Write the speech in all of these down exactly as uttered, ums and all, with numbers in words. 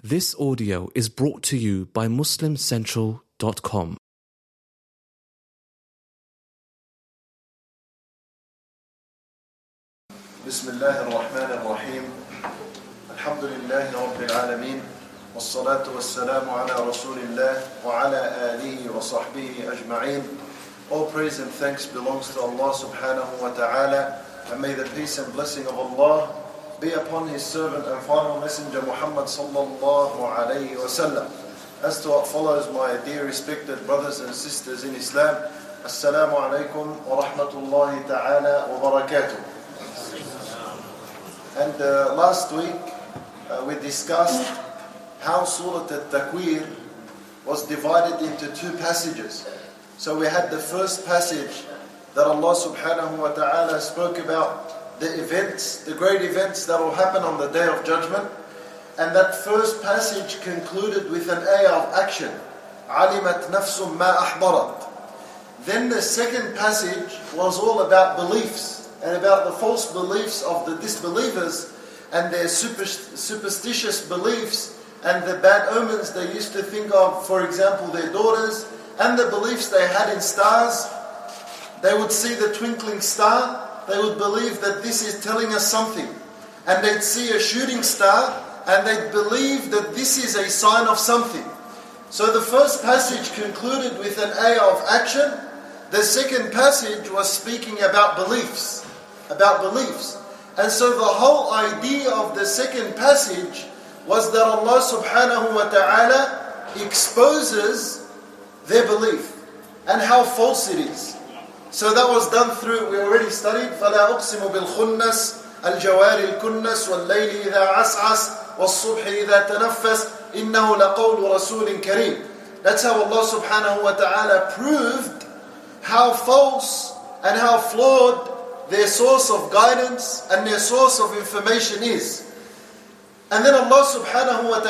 This audio is brought to you by Muslim Central dot com. Bismillah ar-Rahman ar-Rahim. Alhamdulillahi Rabbil Alameen. Wassalatu wassalamu ala Rasulillah wa ala alihi wa sahbihi ajma'in. All praise and thanks belongs to Allah subhanahu wa ta'ala, and may the peace and blessing of Allah be upon His servant and final messenger Muhammad sallallahu alayhi wa sallam. As to what follows, my dear respected brothers and sisters in Islam, Assalamu alaikum wa rahmatullahi ta'ala wa barakatuh. And uh, last week uh, we discussed how Surah At-Takwir was divided into two passages. So we had the first passage that Allah subhanahu wa ta'ala spoke about the events, the great events that will happen on the Day of Judgment. And that first passage concluded with an ayah of action. عَلِمَتْ نَفْسٌ مَا أَحْضَرَتْ. Then the second passage was all about beliefs and about the false beliefs of the disbelievers and their superstitious beliefs and the bad omens they used to think of, for example, their daughters, and the beliefs they had in stars. They would see the twinkling star, they would believe that this is telling us something. And they'd see a shooting star, and they'd believe that this is a sign of something. So the first passage concluded with an ayah of action. The second passage was speaking about beliefs, about beliefs. And so the whole idea of the second passage was that Allah subhanahu wa ta'ala exposes their belief and how false it is. So that was done through, we already studied, فَلَا أُقْسِمُ بِالْخُنَّسِ الْجَوَارِ الْكُنَّسِ وَاللَّيْلِ إِذَا عَسْعَسْ وَالصُّبْحِ إِذَا تَنَفَّسْ إِنَّهُ لَقَوْلُ رَسُولٍ كَرِيمٍ. That's how Allah subhanahu wa ta'ala proved how false and how flawed their source of guidance and their source of information is. And then Allah subhanahu wa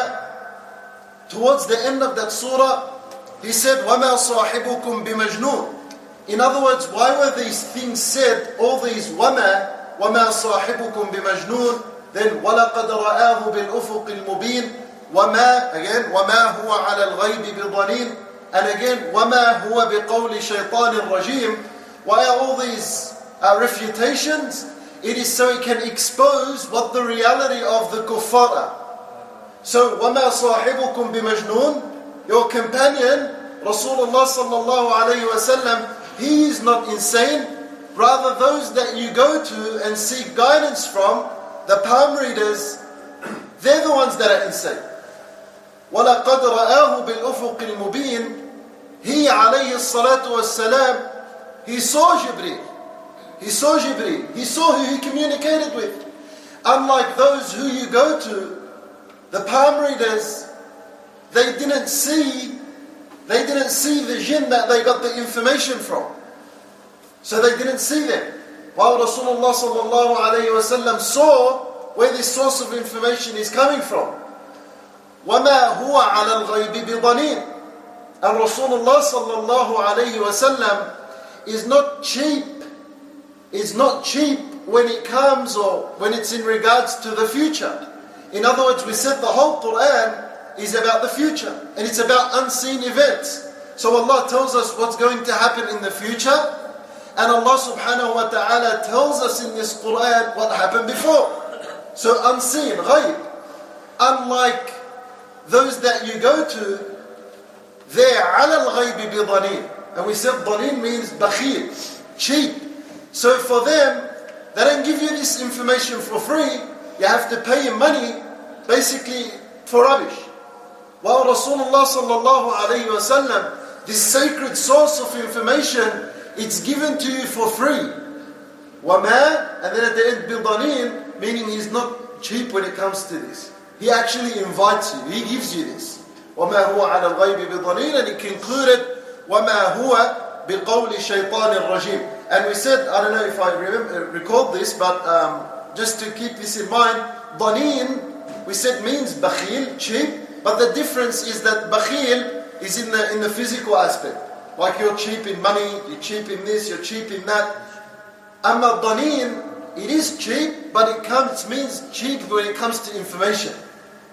ta'ala, towards the end of that surah, He said, وَمَا صَاحِبُكُمْ بِمَجْنُونَ. In other words, why were these things said, all these وَمَا, وَمَا صَاحِبُكُمْ بِمَجْنُونَ, then وَلَقَدْ رَآهُ بِالْأُفُقِ الْمُبِينِ, وَمَا, again, وَمَا هُوَ عَلَى الْغَيْبِ بِضَنِينَ, and again, وَمَا هُوَ بِقَوْلِ شَيْطَانِ الرَّجِيمِ. Why are all these uh, refutations? It is so it can expose what the reality of the kuffar are. So, وَمَا صَاحِبُكُمْ بِمَجْنُونَ, your companion, Rasulullah sallallahu alayhi wa sallam, he is not insane. Rather, those that you go to and seek guidance from, the palm readers, they're the ones that are insane. وَلَقَدْ رَآهُ بِالْأُفُقِ الْمُبِينِ. He alayhi salatu wassalam, he saw Jibreel. He saw Jibreel. He saw who he communicated with. Unlike those who you go to, the palm readers, they didn't see They didn't see the jinn that they got the information from. So they didn't see them. While Rasulullah sallallahu alayhi wa sallam saw where this source of information is coming from. وَمَا هُوَ عَلَى الْغَيْبِ بِضَنِينَ. And Rasulullah sallallahu alayhi wa sallam is not cheap. Is not cheap when it comes or when it's in regards to the future. In other words, we said the whole Quran is about the future, and it's about unseen events. So Allah tells us what's going to happen in the future, and Allah subhanahu wa ta'ala tells us in this Quran what happened before. So unseen, ghaib. Unlike those that you go to, they're ala al-ghaybi bi-dhanin. And we said dhanin means bakhil, cheap. So for them, they don't give you this information for free. You have to pay your money, basically, for rubbish. While Rasulullah sallallahu alayhi wa sallam, this sacred source of information, it's given to you for free. وَمَا, and then at the end, بِضَنِينَ, meaning he's not cheap when it comes to this. He actually invites you, he gives you this. وَمَا هُوَ عَلَى الْغَيْبِ بِضَنِينَ, and he concluded, وَمَا هُوَ بِقَوْلِ شَيْطَانِ الرَّجِيمِ. And we said, I don't know if I remember, recalled this, but um, just to keep this in mind, ضَنِين, we said means bakhil, cheap. But the difference is that bakhil is in the in the physical aspect. Like you're cheap in money, you're cheap in this, you're cheap in that. Amma dhanin, it is cheap, but it comes means cheap when it comes to information.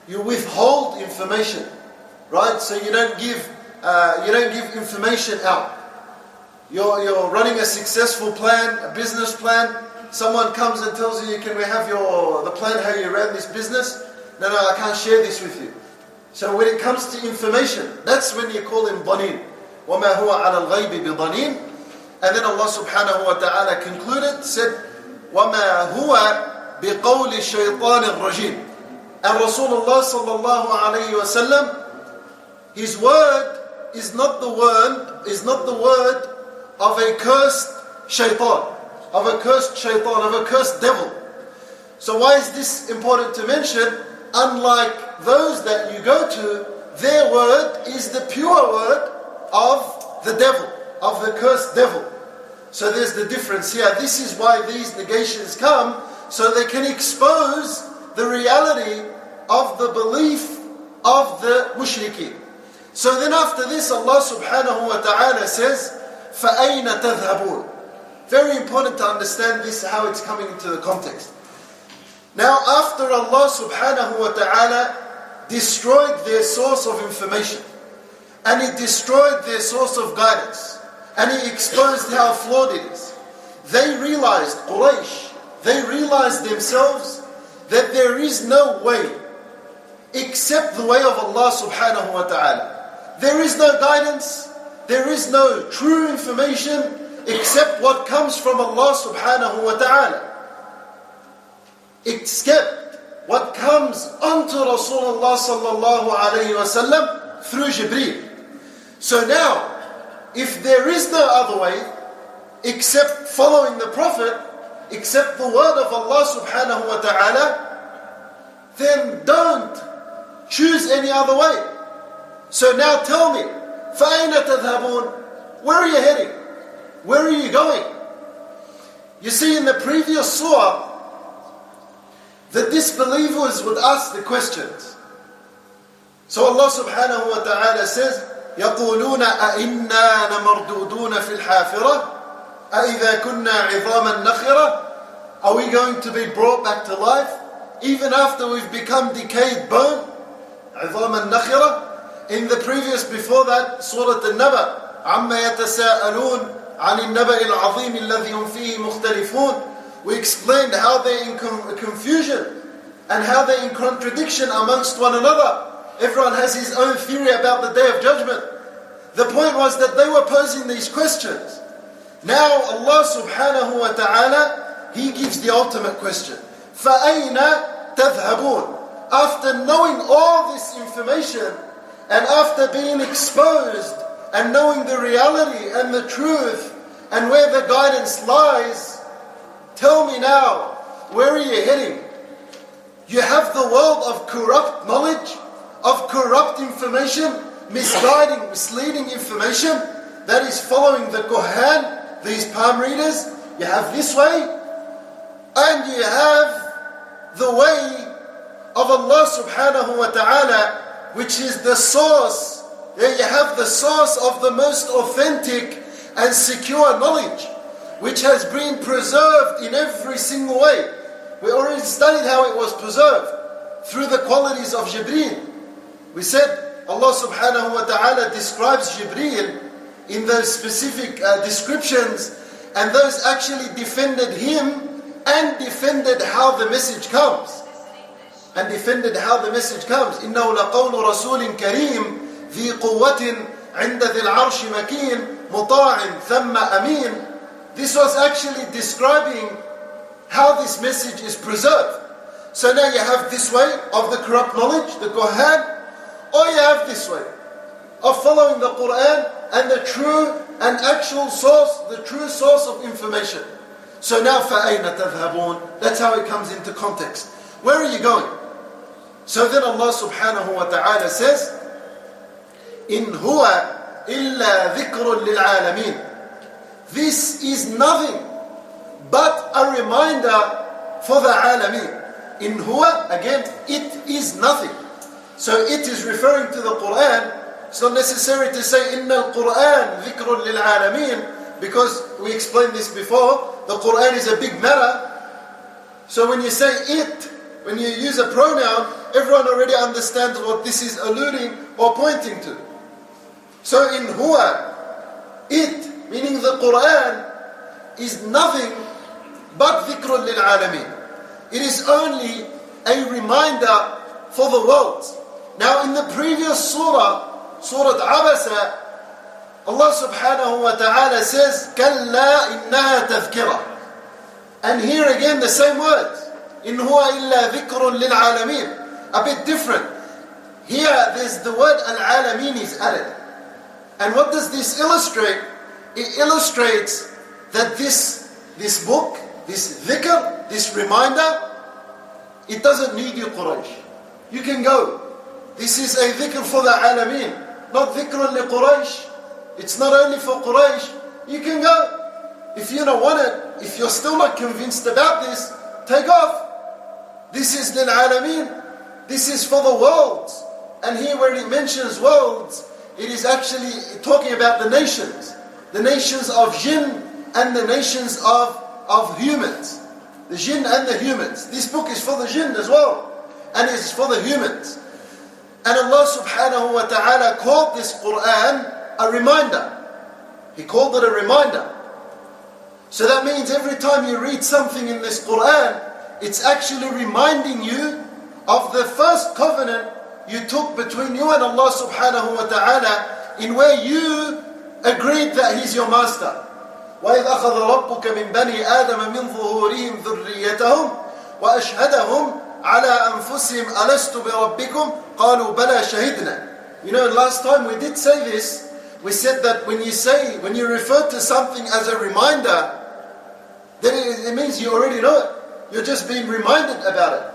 you withhold information, right? So you don't give, uh, you don't give information out. You're, you're running a successful plan, a business plan. Someone comes and tells you, can we have your the plan how you ran this business? No, no, I can't share this with you. So when it comes to information, that's when you call him dhanin. وَمَا هُوَ عَلَى الْغَيْبِ بِضَنِينَ. And then Allah subhanahu wa ta'ala concluded, said, وَمَا هُوَ بِقَوْلِ الشَّيْطَانِ الرَّجِيمِ. And Rasulullah sallallahu alayhi wa sallam, his word is not the word, is not the word of a cursed shaitan, of a cursed shaitan, of a cursed devil. So why is this important to mention? Unlike those that you go to, their word is the pure word of the devil, of the cursed devil. So there's the difference here. This is why these negations come, so they can expose the reality of the belief of the mushrikeen. So then after this, Allah subhanahu wa ta'ala says, فَأَيْنَ تَذْهَبُونَ. Very important to understand this, how it's coming into the context. Now after Allah subhanahu wa ta'ala destroyed their source of information, and He destroyed their source of guidance, and He exposed how flawed it is, they realized, Quraysh, they realized themselves that there is no way except the way of Allah subhanahu wa ta'ala. There is no guidance, there is no true information except what comes from Allah subhanahu wa ta'ala. Except what comes unto Rasulullah sallallahu alayhi wa sallam through Jibreel. So now, if there is no other way except following the Prophet, except the word of Allah subhanahu wa ta'ala, then don't choose any other way. So now tell me, فَأَيْنَ تَذْهَبُونَ? Where are you heading? Where are you going? You see, in the previous surah, the disbelievers would ask the questions. So Allah subhanahu wa ta'ala says, يَقُولُونَ أَإِنَّا لَمَرْدُودُونَ فِي الْحَافِرَةِ أَإِذَا كُنَّا عِظَامًا نَخِرَةً. Are we going to be brought back to life even after we've become decayed bone? عِظَامًا نَخِرَةً. In the previous, before that, Surah An-Naba, عَمَّا يَتَسَاءَلُونَ عَنِ النَّبَإِ الْعَظِيمِ الَّذِي هُمْ فِيهِ مُخْتَلِفُونَ. We explained how they're in confusion and how they're in contradiction amongst one another. Everyone has his own theory about the Day of Judgment. The point was that they were posing these questions. Now Allah subhanahu wa ta'ala, He gives the ultimate question. فَأَيْنَ تَذْهَبُونَ. After knowing all this information and after being exposed and knowing the reality and the truth and where the guidance lies, tell me now, where are you heading? You have the world of corrupt knowledge, of corrupt information, misguiding, misleading information that is following the Kohan, these palm readers. You have this way, and you have the way of Allah subhanahu wa ta'ala, which is the source. There you have the source of the most authentic and secure knowledge, which has been preserved in every single way. We already studied how it was preserved through the qualities of Jibreel. We said Allah subhanahu wa ta'ala describes Jibreel in those specific uh, descriptions, and those actually defended him and defended how the message comes. And defended how the message comes. إِنَّهُ لَقَوْلُ رَسُولٍ كَرِيمٍ ذِي قُوَّةٍ عِنْدَ ذِي الْعَرْشِ مَكِينٍ مُطَاعٍ ثَمَّ أَمِينٍ. This was actually describing how this message is preserved. So now you have this way of the corrupt knowledge, the Kohan, or you have this way of following the Quran and the true and actual source, the true source of information. So now فَأَيْنَ تَذْهَبُونَ. That's how it comes into context. Where are you going? So then Allah subhanahu wa ta'ala says, إِنْ هُوَ إِلَّا ذِكْرٌ لِلْعَالَمِينَ. This is nothing but a reminder for the alameen. In huwa, again, it is nothing. So it is referring to the Quran. It's not necessary to say inna al-Quran dhikrun lil-alameen, because we explained this before. The Quran is a big matter. So when you say it, when you use a pronoun, everyone already understands what this is alluding or pointing to. So in huwa, it, meaning the Quran, is nothing but dhikrun lil alameen. It is only a reminder for the world. Now in the previous surah, Surah Abasa, Allah subhanahu wa ta'ala says, Kalla innaha tadhkira. And here again the same words. In huwa illa dhikrun lil alameen. A bit different. Here there's the word al-alameen is added. And what does this illustrate? It illustrates that this, this book, this dhikr, this reminder, it doesn't need you Quraysh. You can go. This is a dhikr for the alameen, not dhikrun li Quraysh. It's not only for Quraysh. You can go. If you don't want it, if you're still not convinced about this, take off. This is lil alameen. This is for the world. And here where it mentions worlds, it is actually talking about the nations. The nations of jinn and the nations of, of humans. The jinn and the humans. This book is for the jinn as well. And it is for the humans. And Allah subhanahu wa ta'ala called this Quran a reminder. He called it a reminder. So that means every time you read something in this Quran, it's actually reminding you of the first covenant you took between you and Allah subhanahu wa ta'ala, in where you agreed that He's your master. وَإِذْ أَخَذَ رَبُّكَ مِنْ بَنِي آدَمَ مِنْ ظُهُورِهِمْ ذُرِّيَّتَهُمْ وَأَشْهَدَهُمْ عَلَىٰ أَنفُسِهِمْ أَلَسْتُ بِرَبِّكُمْ قَالُوا بَلَى شَهِدْنَا. You know, last time we did say this. We said that when you say, when you refer to something as a reminder, then it, it means you already know it. You're just being reminded about it.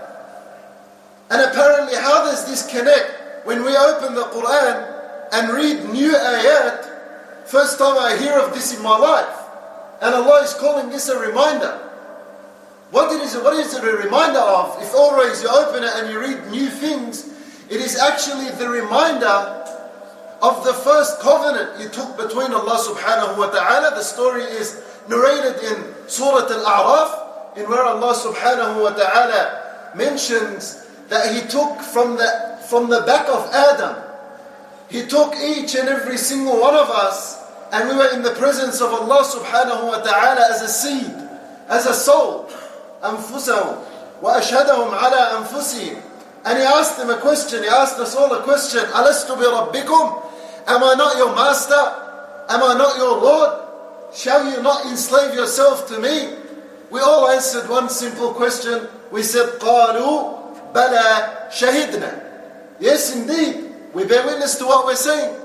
And apparently, how does this connect? When we open the Quran and read new ayat, first time I hear of this in my life, and Allah is calling this a reminder. What it is, what is it a reminder of? If always you open it and you read new things, it is actually the reminder of the first covenant you took between Allah subhanahu wa ta'ala. The story is narrated in Surah Al-A'raf, in where Allah subhanahu wa ta'ala mentions that He took from the, from the back of Adam, He took each and every single one of us, and we were in the presence of Allah subhanahu wa ta'ala as a seed, as a soul. أنفسهم وأشهدهم على أنفسهم. And He asked them a question, He asked us all a question, ألست بربكم? Am I not your master? Am I not your Lord? Shall you not enslave yourself to me? We all answered one simple question. We said, قالوا بلى شهدنا. Yes, indeed, we bear witness to what we're saying.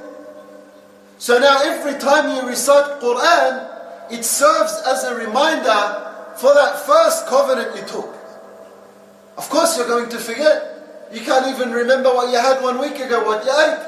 So now every time you recite Quran, it serves as a reminder for that first covenant you took. Of course you're going to forget. You can't even remember what you had one week ago, what you ate.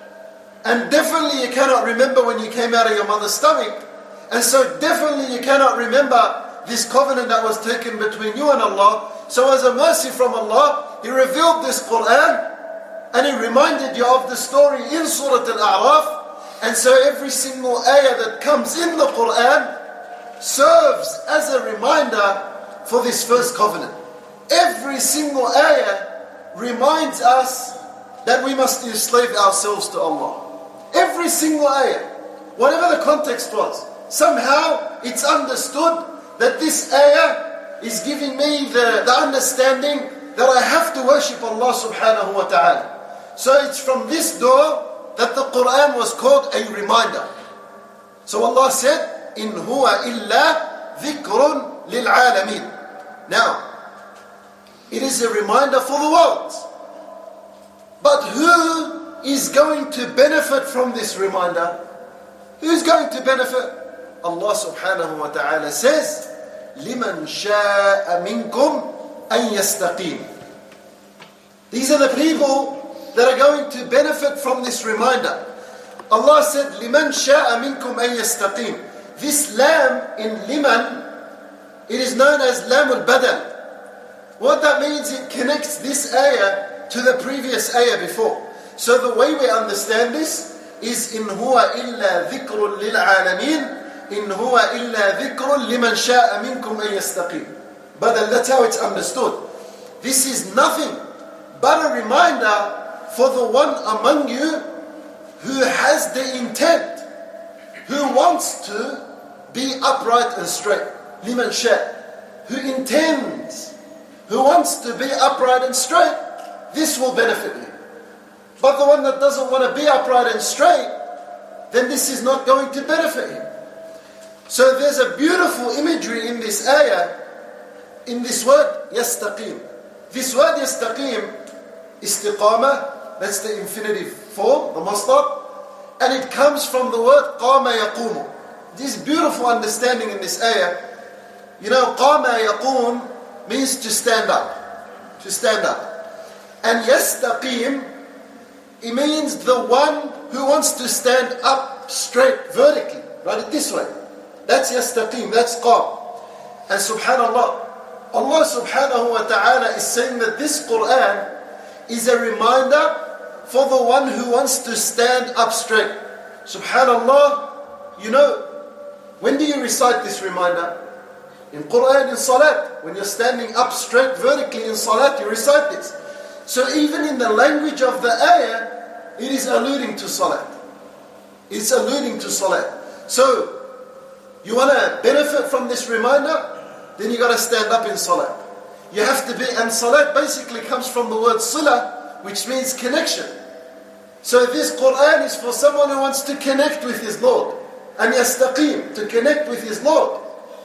And definitely you cannot remember when you came out of your mother's stomach. And so definitely you cannot remember this covenant that was taken between you and Allah. So as a mercy from Allah, He revealed this Quran and He reminded you of the story in Surah Al-A'raf. And so every single ayah that comes in the Quran serves as a reminder for this first covenant. Every single ayah reminds us that we must enslave ourselves to Allah. Every single ayah, whatever the context was, somehow it's understood that this ayah is giving me the, the understanding that I have to worship Allah subhanahu wa ta'ala. So it's from this door that the Quran was called a reminder. So Allah said, In huwa illa dhikrun lil alameen. Now, it is a reminder for the world. But who is going to benefit from this reminder? Who's going to benefit? Allah subhanahu wa ta'ala says, لِمَنْ شَاءَ مِنْكُمْ أَنْ يَسْتَقِيمُ. These are the people that are going to benefit from this reminder. Allah said, لِمَنْ شَاءَ مِنْكُمْ أَنْ يَسْتَقِيمُ. This lam in liman, it is known as lam al-badal. What that means, it connects this ayah to the previous ayah before. So the way we understand this is in huwa illa dhikrun lil alamin, in huwa illa dhikrun liman sha'a minkum an yastaqim. But that's how it's understood. This is nothing but a reminder for the one among you who has the intent, who wants to be upright and straight. Liman sha, who intends, who wants to be upright and straight, this will benefit him. But the one that doesn't want to be upright and straight, then this is not going to benefit him. So there's a beautiful imagery in this ayah, in this word, yastaqim. This word yastaqim, istiqamah, that's the infinitive form, the masdar, and it comes from the word qama yaqumu. This beautiful understanding in this ayah. You know, qama yaqum means to stand up, to stand up. And yastaqim, it means the one who wants to stand up straight, vertically. Write it this way. That's yastaqim, that's qam. And subhanallah, Allah subhanahu wa ta'ala is saying that this Quran is a reminder for the one who wants to stand up straight. Subhanallah, you know, when do you recite this reminder? In Quran, in Salat. When you're standing up straight vertically in Salat, you recite this. So even in the language of the ayah, it is alluding to Salat. It's alluding to Salat. So, you want to benefit from this reminder? Then you got to stand up in Salat. You have to be, and Salat basically comes from the word Sila, which means connection. So this Quran is for someone who wants to connect with his Lord. And yastaqim, to connect with his Lord.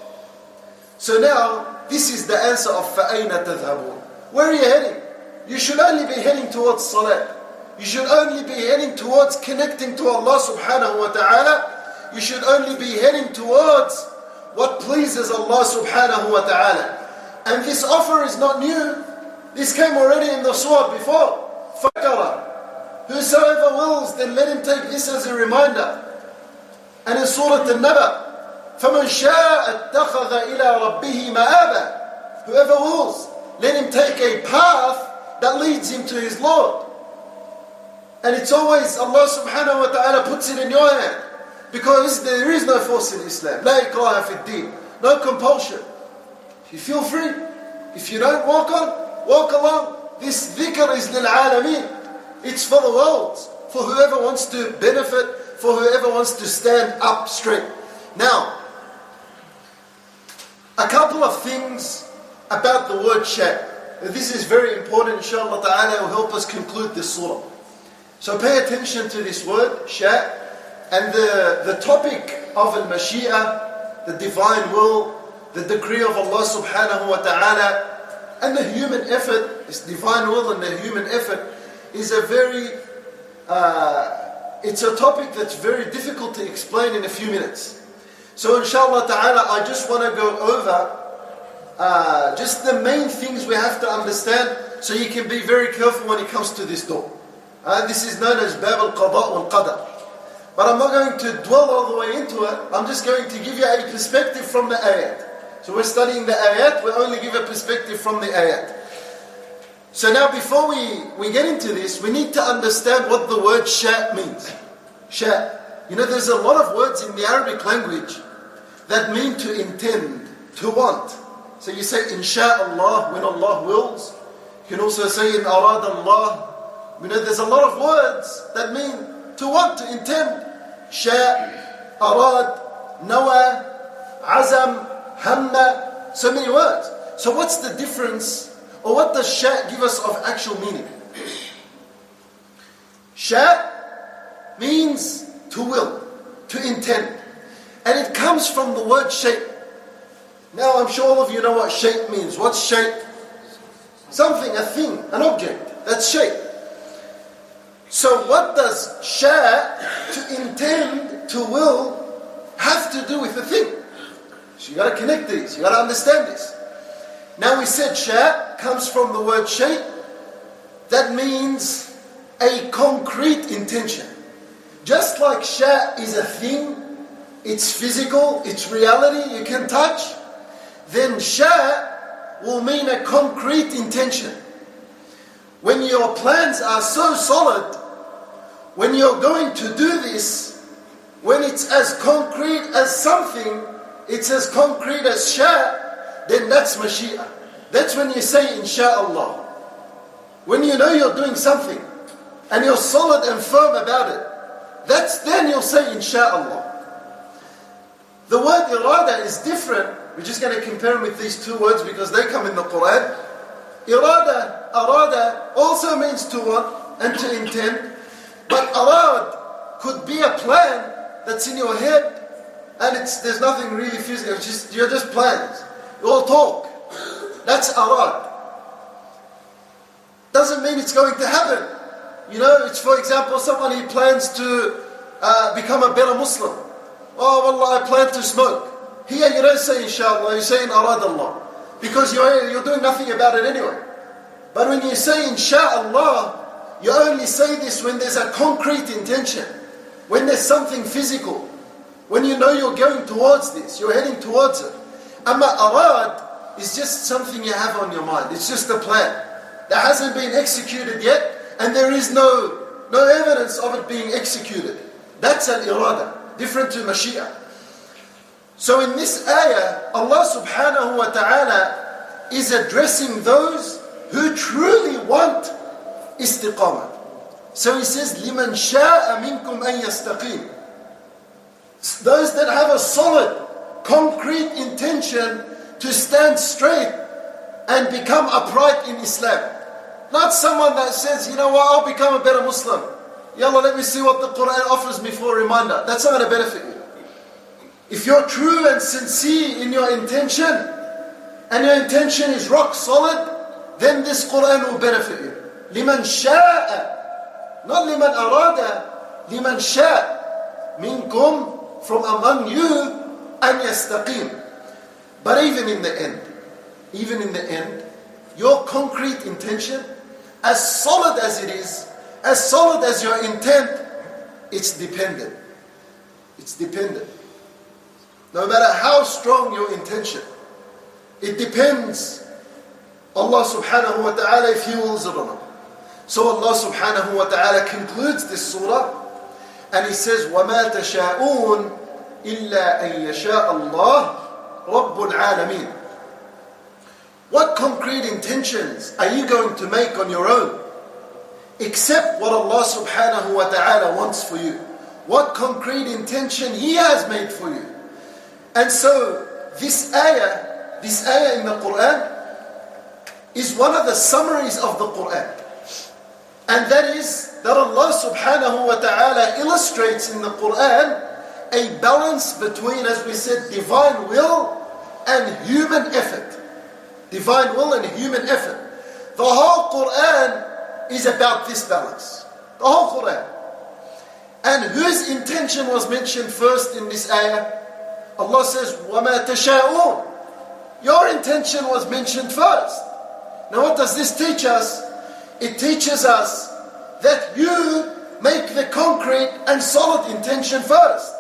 So now, this is the answer of فَأَيْنَ تَذْهَبُونَ. Where are you heading? You should only be heading towards Salat. You should only be heading towards connecting to Allah subhanahu wa ta'ala. You should only be heading towards what pleases Allah subhanahu wa ta'ala. And this offer is not new. This came already in the surah before. فَكَرَ, whosoever wills, then let him take this as a reminder. And in Surah An-Naba, فَمَنْ شَاءَ اتَّخَذَ إِلَىٰ رَبِّهِ مَآبًا. Whoever wills, let him take a path that leads him to his Lord. And it's always Allah subhanahu wa ta'ala puts it in your hand. Because there is no force in Islam. لا إكراه في الدين. No compulsion. If you feel free, if you don't walk on, walk along. This dhikr is للعالمين. It's for the world. For whoever wants to benefit, for whoever wants to stand up straight. Now, a couple of things about the word sha. This is very important, inshallah ta'ala, it will help us conclude this surah. So pay attention to this word, sha. And the, the topic of al-Mashi'ah, the divine will, the decree of Allah subhanahu wa ta'ala, and the human effort, this divine will and the human effort, is a very, uh, it's a topic that's very difficult to explain in a few minutes. So inshallah ta'ala, I just want to go over uh, just the main things we have to understand, so you can be very careful when it comes to this door. Uh, this is known as Bab al-Qada' wal-Qadar. But I'm not going to dwell all the way into it. I'm just going to give you a perspective from the ayat. So we're studying the ayat, we only give a perspective from the ayat. So now before we, we get into this, we need to understand what the word sha means. Sha. You know, there's a lot of words in the Arabic language that mean to intend, to want. So you say insha'Allah, when Allah wills. You can also say in arad Allah. You know, there's a lot of words that mean to want, to intend. Sha, arad, nawa, azam, hamma, so many words. So what's the difference, or what does sha give us of actual meaning? Sha means to will, to intend. And it comes from the word shape. Now I'm sure all of you know what shape means. What's shape? Something, a thing, an object. That's shape. So what does sha, to intend, to will, have to do with the thing? So you got to connect these, you got to understand this. Now we said sha comes from the word shape. That means a concrete intention. Just like sha is a thing, it's physical, it's reality, you can touch, then sha will mean a concrete intention. When your plans are so solid, when you're going to do this, when it's as concrete as something, it's as concrete as sha, then that's mashi'ah. That's when you say insha'Allah. When you know you're doing something and you're solid and firm about it, that's then you'll say insha'Allah. The word irada is different. We're just going to compare them with these two words because they come in the Quran. Irada, arada also means to want and to intend. But arad could be a plan that's in your head and it's there's nothing really physical. It's just, you're just plans. You all talk. That's arad. Doesn't mean it's going to happen. You know, it's for example, someone who plans to uh, become a better Muslim. Oh, wallah, I plan to smoke. Here you don't say inshallah, you say in arad Allah. Because you're, you're doing nothing about it anyway. But when you say insha'Allah, you only say this when there's a concrete intention. When there's something physical. When you know you're going towards this, you're heading towards it. Amma arad is just something you have on your mind. It's just a plan that hasn't been executed yet, and there is no, no evidence of it being executed. That's an irada, different to mashi'ah. So in this ayah, Allah subhanahu wa ta'ala is addressing those who truly want istiqamah. So he says, لِمَنْ شَاءَ مِنْكُمْ أَنْ يَسْتَقِيمُ. Those that have a solid, concrete intention to stand straight and become upright in Islam. Not someone that says, you know what, I'll become a better Muslim. Yallah, let me see what the Quran offers me for a reminder. That's not going to benefit you. If you're true and sincere in your intention, and your intention is rock solid, then this Quran will benefit you. لِمَنْ شَاءَ, not لِمَنْ أَرَادَ, لِمَنْ شَاءَ مِنْكُمْ, from among you, أَنْ يَسْتَقِيمُ. But even in the end, even in the end, your concrete intention, as solid as it is, as solid as your intent, it's dependent. It's dependent. No matter how strong your intention, it depends Allah subhanahu wa ta'ala if He wills it or not. So Allah subhanahu wa ta'ala concludes this surah and He says, وَمَا تَشَاءُونَ إِلَّا أَن يَشَاءَ اللَّهُ رَبُّ الْعَالَمِينَ. What concrete intentions are you going to make on your own? Except what Allah subhanahu wa ta'ala wants for you. What concrete intention He has made for you. And so, this ayah, this ayah in the Quran, is one of the summaries of the Quran. And that is that Allah subhanahu wa ta'ala illustrates in the Quran a balance between, as we said, divine will and human effort. Divine will and human effort. The whole Quran is about this balance. The whole Quran. And whose intention was mentioned first in this ayah? Allah says, وَمَا تَشَاءُونَ. Your intention was mentioned first. Now what does this teach us? It teaches us that you make the concrete and solid intention first.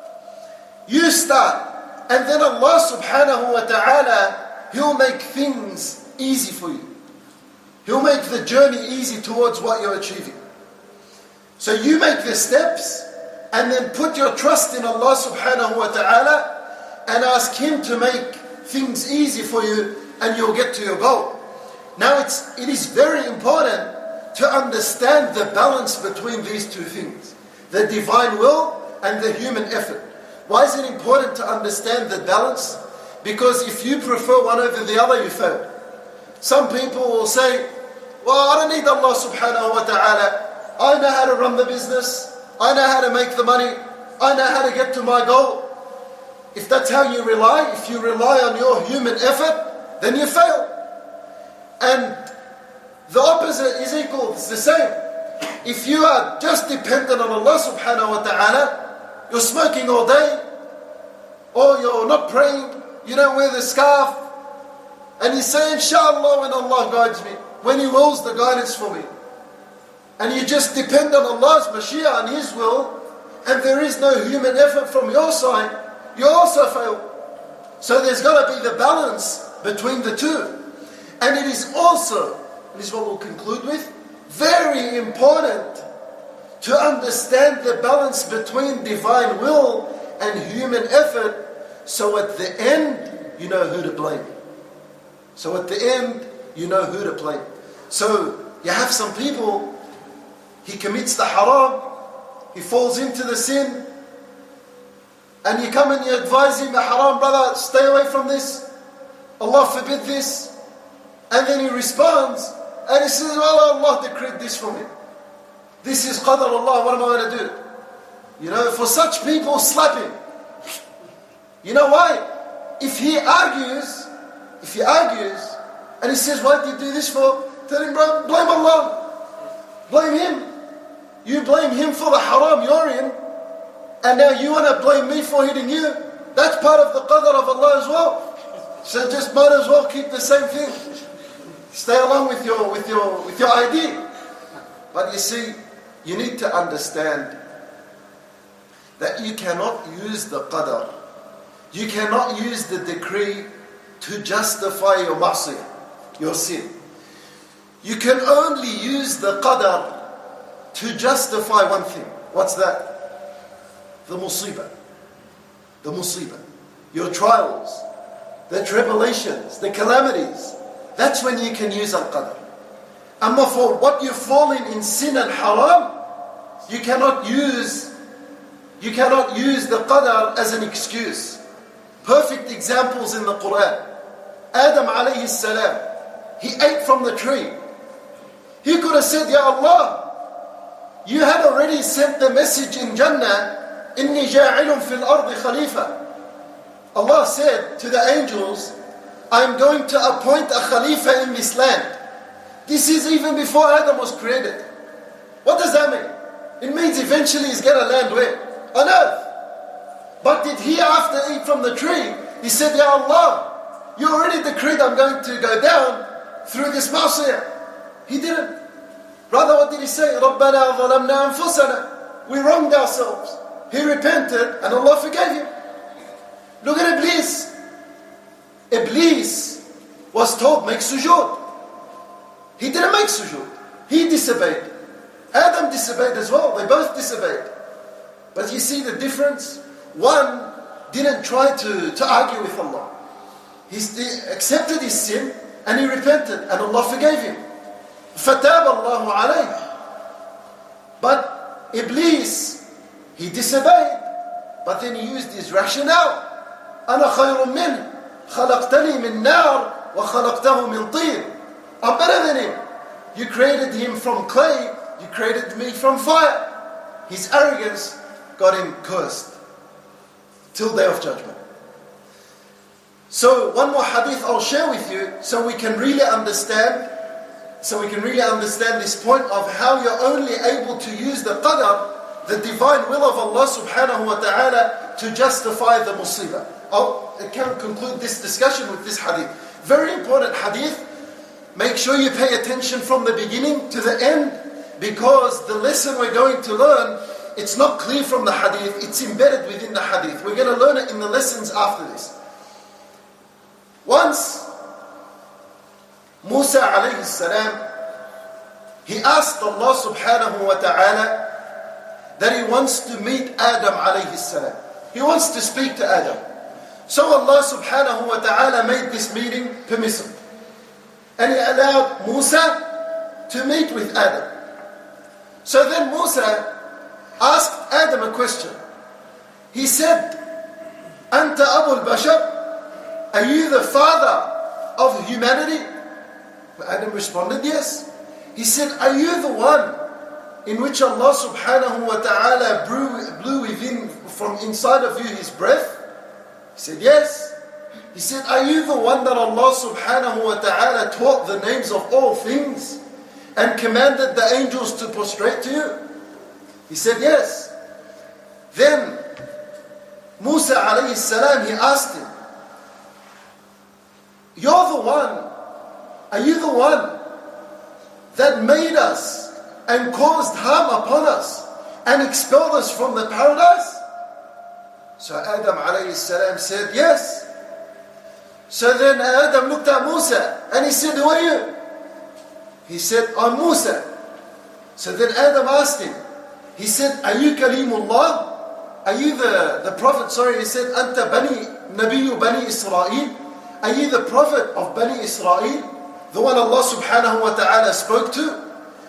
You start. And then Allah subhanahu wa ta'ala, He'll make things easy for you. He'll make the journey easy towards what you're achieving. So you make the steps and then put your trust in Allah subhanahu wa ta'ala and ask Him to make things easy for you and you'll get to your goal. Now it's, it is very important to understand the balance between these two things. The divine will and the human effort. Why is it important to understand the balance? Because if you prefer one over the other, you fail. Some people will say, well, I don't need Allah subhanahu wa ta'ala. I know how to run the business. I know how to make the money. I know how to get to my goal. If that's how you rely, if you rely on your human effort, then you fail. And the opposite is equal, it's the same. If you are just dependent on Allah subhanahu wa ta'ala, you're smoking all day, or you're not praying, you don't wear the scarf, and you say, inshallah, when Allah guides me, when He wills the guidance for me, and you just depend on Allah's mashiach and His will, and there is no human effort from your side, you also fail. So there's got to be the balance between the two. And it is also, this is what we'll conclude with, very important to understand the balance between divine will and human effort, so at the end, you know who to blame. So at the end, you know who to blame. So You have some people, he commits the haram, he falls into the sin, and you come and you advise him, haram brother, stay away from this, Allah forbid this, and then he responds, and he says, well, Allah decreed this for me. This is qadar Allah, what am I going to do? You know, for such people, slap him. You know why? If he argues, if he argues, and he says, what did you do this for? Tell him, bro, blame Allah. Blame him. You blame him for the haram you're in, and now you want to blame me for hitting you. That's part of the qadar of Allah as well. So just might as well keep the same thing. Stay along with your with your with your idea. But you see, you need to understand that you cannot use the qadar, you cannot use the decree to justify your ma'siyah, your sin. You can only use the qadar to justify one thing. What's that? The musibah. The musibah. Your trials, the tribulations, the calamities. That's when you can use al-qadar. Amma for what you've fallen in sin and haram, you cannot use you cannot use the qadar as an excuse. Perfect examples in the Quran. Adam alayhi salam, he ate from the tree. He could have said, Ya Allah, you had already sent the message in Jannah, Inni ja'ilun fil ardi khalifa. Allah said to the angels, I'm going to appoint a khalifa in this land. This is even before Adam was created. What does that mean? It means eventually he's going to land where? On earth. But did he, after eat from the tree, he said, Ya Allah, you already decreed I'm going to go down through this ma'siyah. He didn't. Rather, what did he say? رَبَّنَا ظَلَمْنَا أَنفُسَنَا. We wronged ourselves. He repented and Allah forgave him. Look at Iblis. Iblis was told, make sujood. He didn't make sujood. He disobeyed. Adam disobeyed as well. They both disobeyed. But you see the difference? One didn't try to, to argue with Allah. He accepted his sin and he repented and Allah forgave him. فَتَابَ اللَّهُ عَلَيْهِ. But Iblis, he disobeyed. But then he used his rationale. أَنَا خَيْرٌ مِّنْهِ خَلَقْتَنِي مِنْ نَارٍ وَخَلَقْتَهُ مِنْ طِينٍ. I'm better than him. You created him from clay. You created me from fire. His arrogance got him cursed till day of judgment. So one more hadith I'll share with you so we can really understand so we can really understand this point of how you're only able to use the qadar, the divine will of Allah subhanahu wa ta'ala, to justify the musibah. I'll I can conclude this discussion with this hadith. Very important hadith. Make sure you pay attention from the beginning to the end, because the lesson we're going to learn, it's not clear from the hadith, it's embedded within the hadith. We're going to learn it in the lessons after this. Once, Musa alayhi salam, he asked Allah subhanahu wa ta'ala that he wants to meet Adam alayhi salam. He wants to speak to Adam. So Allah subhanahu wa ta'ala made this meeting permissible. And he allowed Musa to meet with Adam. So then Musa asked Adam a question. He said, Anta Abu al-Bashar? Are you the father of humanity? Adam responded, yes. He said, are you the one in which Allah subhanahu wa ta'ala blew, blew within from inside of you his breath? He said, yes. He said, are you the one that Allah subhanahu wa ta'ala taught the names of all things and commanded the angels to prostrate to you? He said, yes. Then Musa alayhi salam, he asked him, you're the one, are you the one that made us and caused harm upon us and expelled us from the paradise? So Adam alayhi salam said, yes. So then Adam looked at Musa and he said, who are you? He said, I'm Musa. So then Adam asked him, he said, are you Kalimullah? Are you the, the prophet? Sorry, he said, Anta Bani, Nabiyyu Bani Israel? Are you the prophet of Bani Israel? The one Allah subhanahu wa ta'ala spoke to?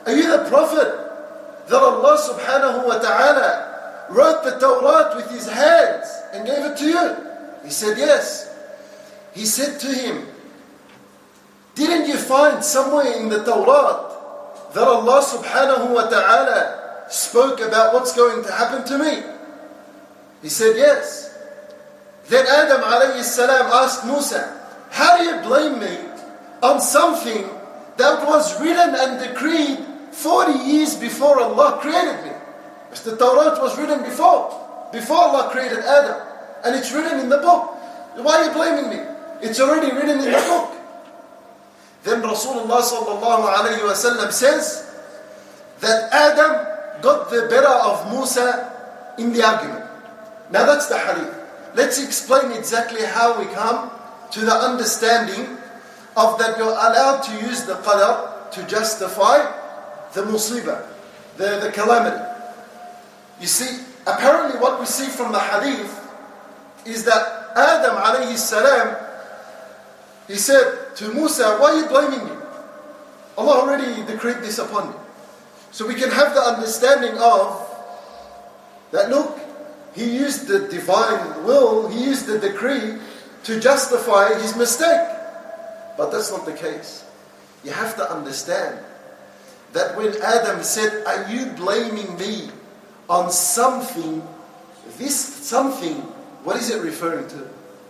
Are you the prophet that Allah subhanahu wa ta'ala wrote the Tawrat with his hands and gave it to you? He said, yes. He said to him, didn't you find somewhere in the Tawrat that Allah subhanahu wa ta'ala spoke about what's going to happen to me? He said, yes. Then Adam alayhi salam asked Musa, how do you blame me on something that was written and decreed forty years before Allah created me? Because the Tawrat was written before, before Allah created Adam. And it's written in the book. Why are you blaming me? It's already written in the book. Then Rasulullah sallallahu alayhi wa sallam says that Adam got the better of Musa in the argument. Now that's the hadith. Let's explain exactly how we come to the understanding of that you're allowed to use the qadar to justify the musibah, the, the calamity. You see, apparently what we see from the hadith is that Adam alayhi salam, he said to Musa, why are you blaming me? Allah already decreed this upon me. So we can have the understanding of that, look, he used the divine will, he used the decree to justify his mistake. But that's not the case. You have to understand that when Adam said, are you blaming me on something, this something, what is it referring to?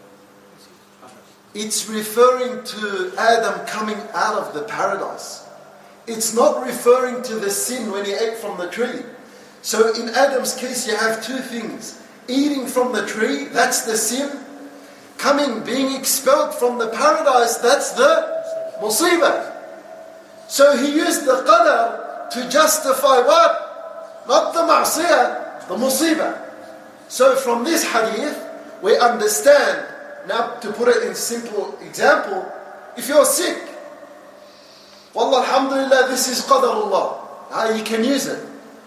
It's referring to Adam coming out of the paradise. It's not referring to the sin when he ate from the tree. So in Adam's case, you have two things. Eating from the tree, that's the sin. Coming, being expelled from the paradise, that's the musibah. So he used the qadar to justify what? Not the ma'siyah, the musibah. So from this hadith, we understand, now to put it in simple example, if you're sick, wallah alhamdulillah, this is qadarullah. Ah, you can use it.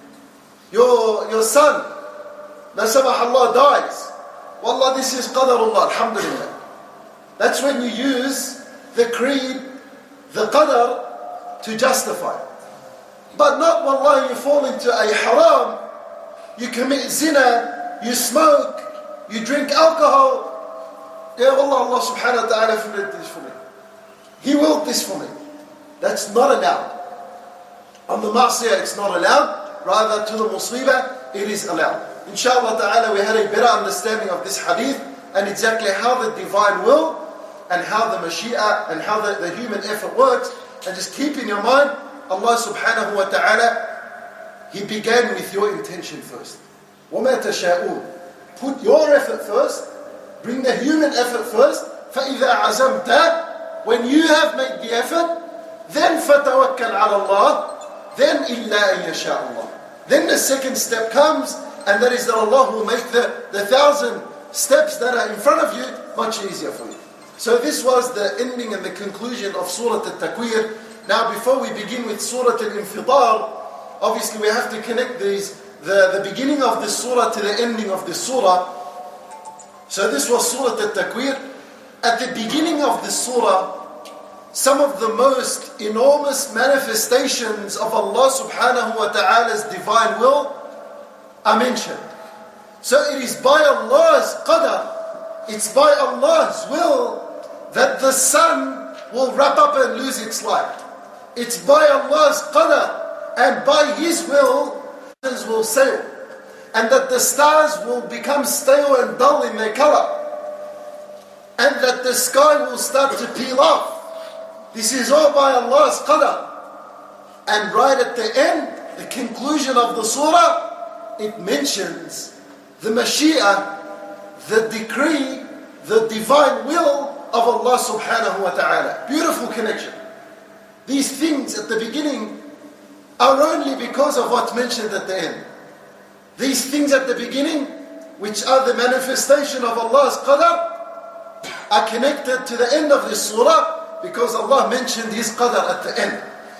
Your, your son, Allah dies. Wallah, this is qadarullah, alhamdulillah. That's when you use the creed, the qadar, to justify. But not, wallah, you fall into a haram, you commit zina, you smoke, you drink alcohol. Yeah, wallah, Allah subhanahu wa ta'ala forbid this for me. He willed this for me. That's not allowed. On the ma'siyah, it's not allowed. Rather, to the musibah, it is allowed. Inshallah ta'ala, we had a better understanding of this hadith and exactly how the divine will and how the mashi'ah and how the, the human effort works. And just keep in your mind, Allah subhanahu wa ta'ala, He began with your intention first. وَمَا تَشَاءُونَ. Put your effort first, bring the human effort first. فَإِذَا عَزَمْتَ. When you have made the effort, then فَتَوَكَّلْ عَلَى اللَّهِ. Then إِلَّا أَن يَشَاءَ اللَّهِ. Then the second step comes, and that is that Allah will make the, the thousand steps that are in front of you much easier for you. So this was the ending and the conclusion of Surah Al-Takwir. Now before we begin with Surah Al-Infidar, obviously we have to connect these, the, the beginning of this surah to the ending of this surah. So this was Surah Al-Takwir. At the beginning of this surah, some of the most enormous manifestations of Allah subhanahu wa ta'ala's divine will are mentioned. So it is by Allah's qadar, it's by Allah's will that the sun will wrap up and lose its light. It's by Allah's qadar and by His will will sail, and that the stars will become stale and dull in their color, and that the sky will start to peel off. This is all by Allah's qadar. And right at the end, the conclusion of the surah, it mentions the mashi'ah, the decree, the divine will of Allah subhanahu wa ta'ala. Beautiful connection. These things at the beginning are only because of what's mentioned at the end. These things at the beginning, which are the manifestation of Allah's qadar, are connected to the end of this surah because Allah mentioned His qadar at the end.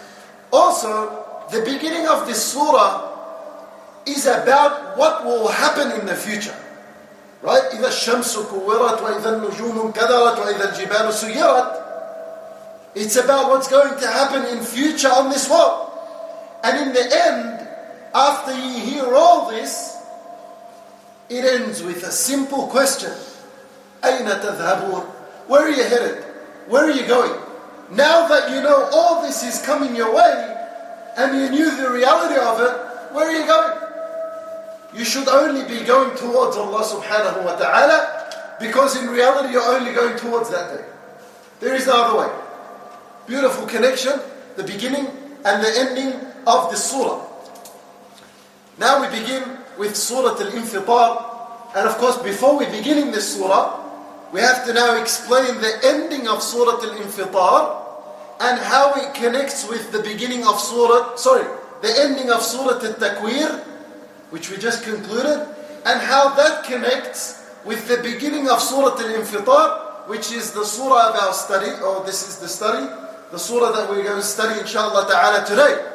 Also, the beginning of this surah is about what will happen in the future. Right? إِذَا الشَّمْسُ كُوِّرَتْ وَإِذَا النُّجُومُ انْكَدَرَتْ وَإِذَا الْجِبَالُ سُيِّرَتْ. It's about what's going to happen in future on this world. And in the end, after you hear all this, it ends with a simple question. أَيْنَ تَذْهَبُونَ? Where are you headed? Where are you going? Now that you know all this is coming your way, and you knew the reality of it, where are you going? You should only be going towards Allah subhanahu wa ta'ala, because in reality you're only going towards that day. There is no other way. Beautiful connection, the beginning and the ending of the surah. Now we begin with Surah Al-Infitar. And of course, before we begin in this surah, we have to now explain the ending of Surah Al-Infitar and how it connects with the beginning of Surah, sorry, the ending of Surah Al-Takwir, which we just concluded, and how that connects with the beginning of Surah Al-Infitar, which is the surah of our study, or this is the study, the surah that we're going to study inshallah ta'ala today.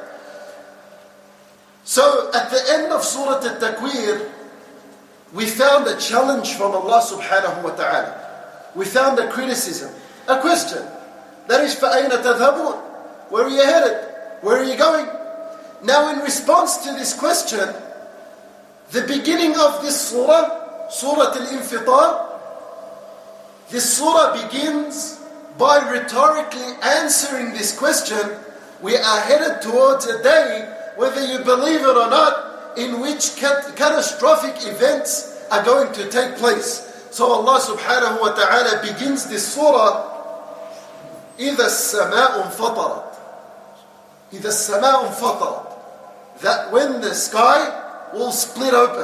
So at the end of Surah Al-Takwir, we found a challenge from Allah subhanahu wa ta'ala. We found a criticism, a question. That is, فَأَيْنَ تَذْهَبُونَ? Where are you headed? Where are you going? Now in response to this question, the beginning of this surah, Surah Al-Infitar, this surah begins by rhetorically answering this question. We are headed towards a day, whether you believe it or not, in which cat- catastrophic events are going to take place. So Allah subhanahu wa ta'ala begins this surah, إِذَا السَّمَاءُ انْفَطَرَتْ إِذَا السَّمَاءُ انْفَطَرَتْ, that when the sky will split open.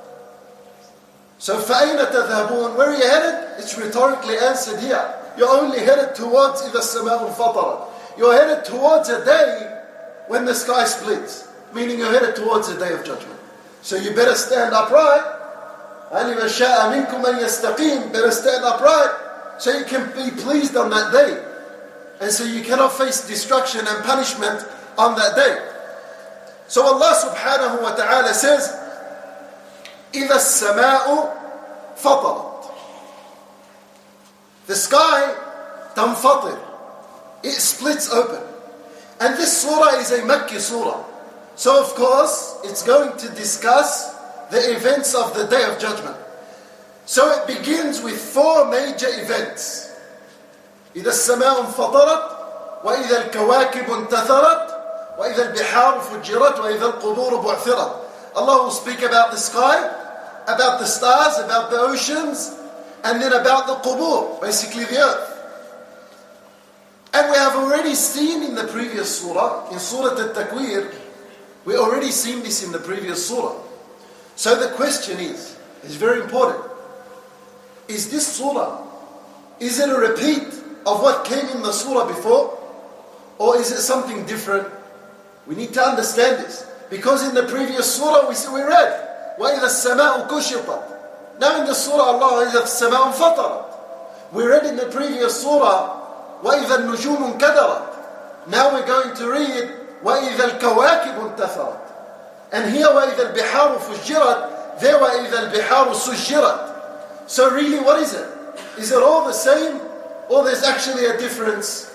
So فَأَيْنَ تَذْهَبُونَ? Where are you headed? It's rhetorically answered here. You're only headed towards إِذَا السَّمَاءُ انْفَطَرَتْ. You're headed towards a day when the sky splits, meaning you're headed towards a day of judgment. So you better stand upright. أَلِمَ شَاءَ مِنْكُمْ أَنْ يَسْتَقِيمُ. Better stand upright so you can be pleased on that day. And so you cannot face destruction and punishment on that day. So Allah subhanahu wa ta'ala says, إِذَا السَّمَاءُ فَطَرَتْ. The sky, تنفطر. It splits open. And this surah is a Makki surah. So of course, it's going to discuss the events of the Day of Judgment. So it begins with four major events. إِذَا السَّمَاءُ انْفَطَرَتْ وَإِذَا الْكَوَاكِبُ انْتَثَرَتْ وَإِذَا الْبِحَارُ فُجِّرَتْ وَإِذَا الْقُبُورُ بُعْثِرَتْ. Allah will speak about the sky, about the stars, about the oceans, and then about the qubur, basically the earth. And we have already seen in the previous surah, in Surah Al-Takwir, we already seen this in the previous surah. So the question is, is very important. Is this surah, is it a repeat of what came in the surah before? Or is it something different? We need to understand this. Because in the previous surah we, we read, وَإِذَا السَّمَاءُ كُشِطَتْ. Now in the surah Allah, إِذَا السَّمَاءُ انْفَطَرَتْ. We read in the previous surah, وَإِذَا النُّجُومُ انْكَدَرَتْ. Now we're going to read, وَإِذَا الْكَوَاكِبُ انْتَثَرَتْ. And here, وَإِذَا الْبِحَارُ فُجِّرَتْ. There, وَإِذَا الْبِحَارُ سُجِّرَتْ. So really, what is it? Is it all the same? Or there's actually a difference?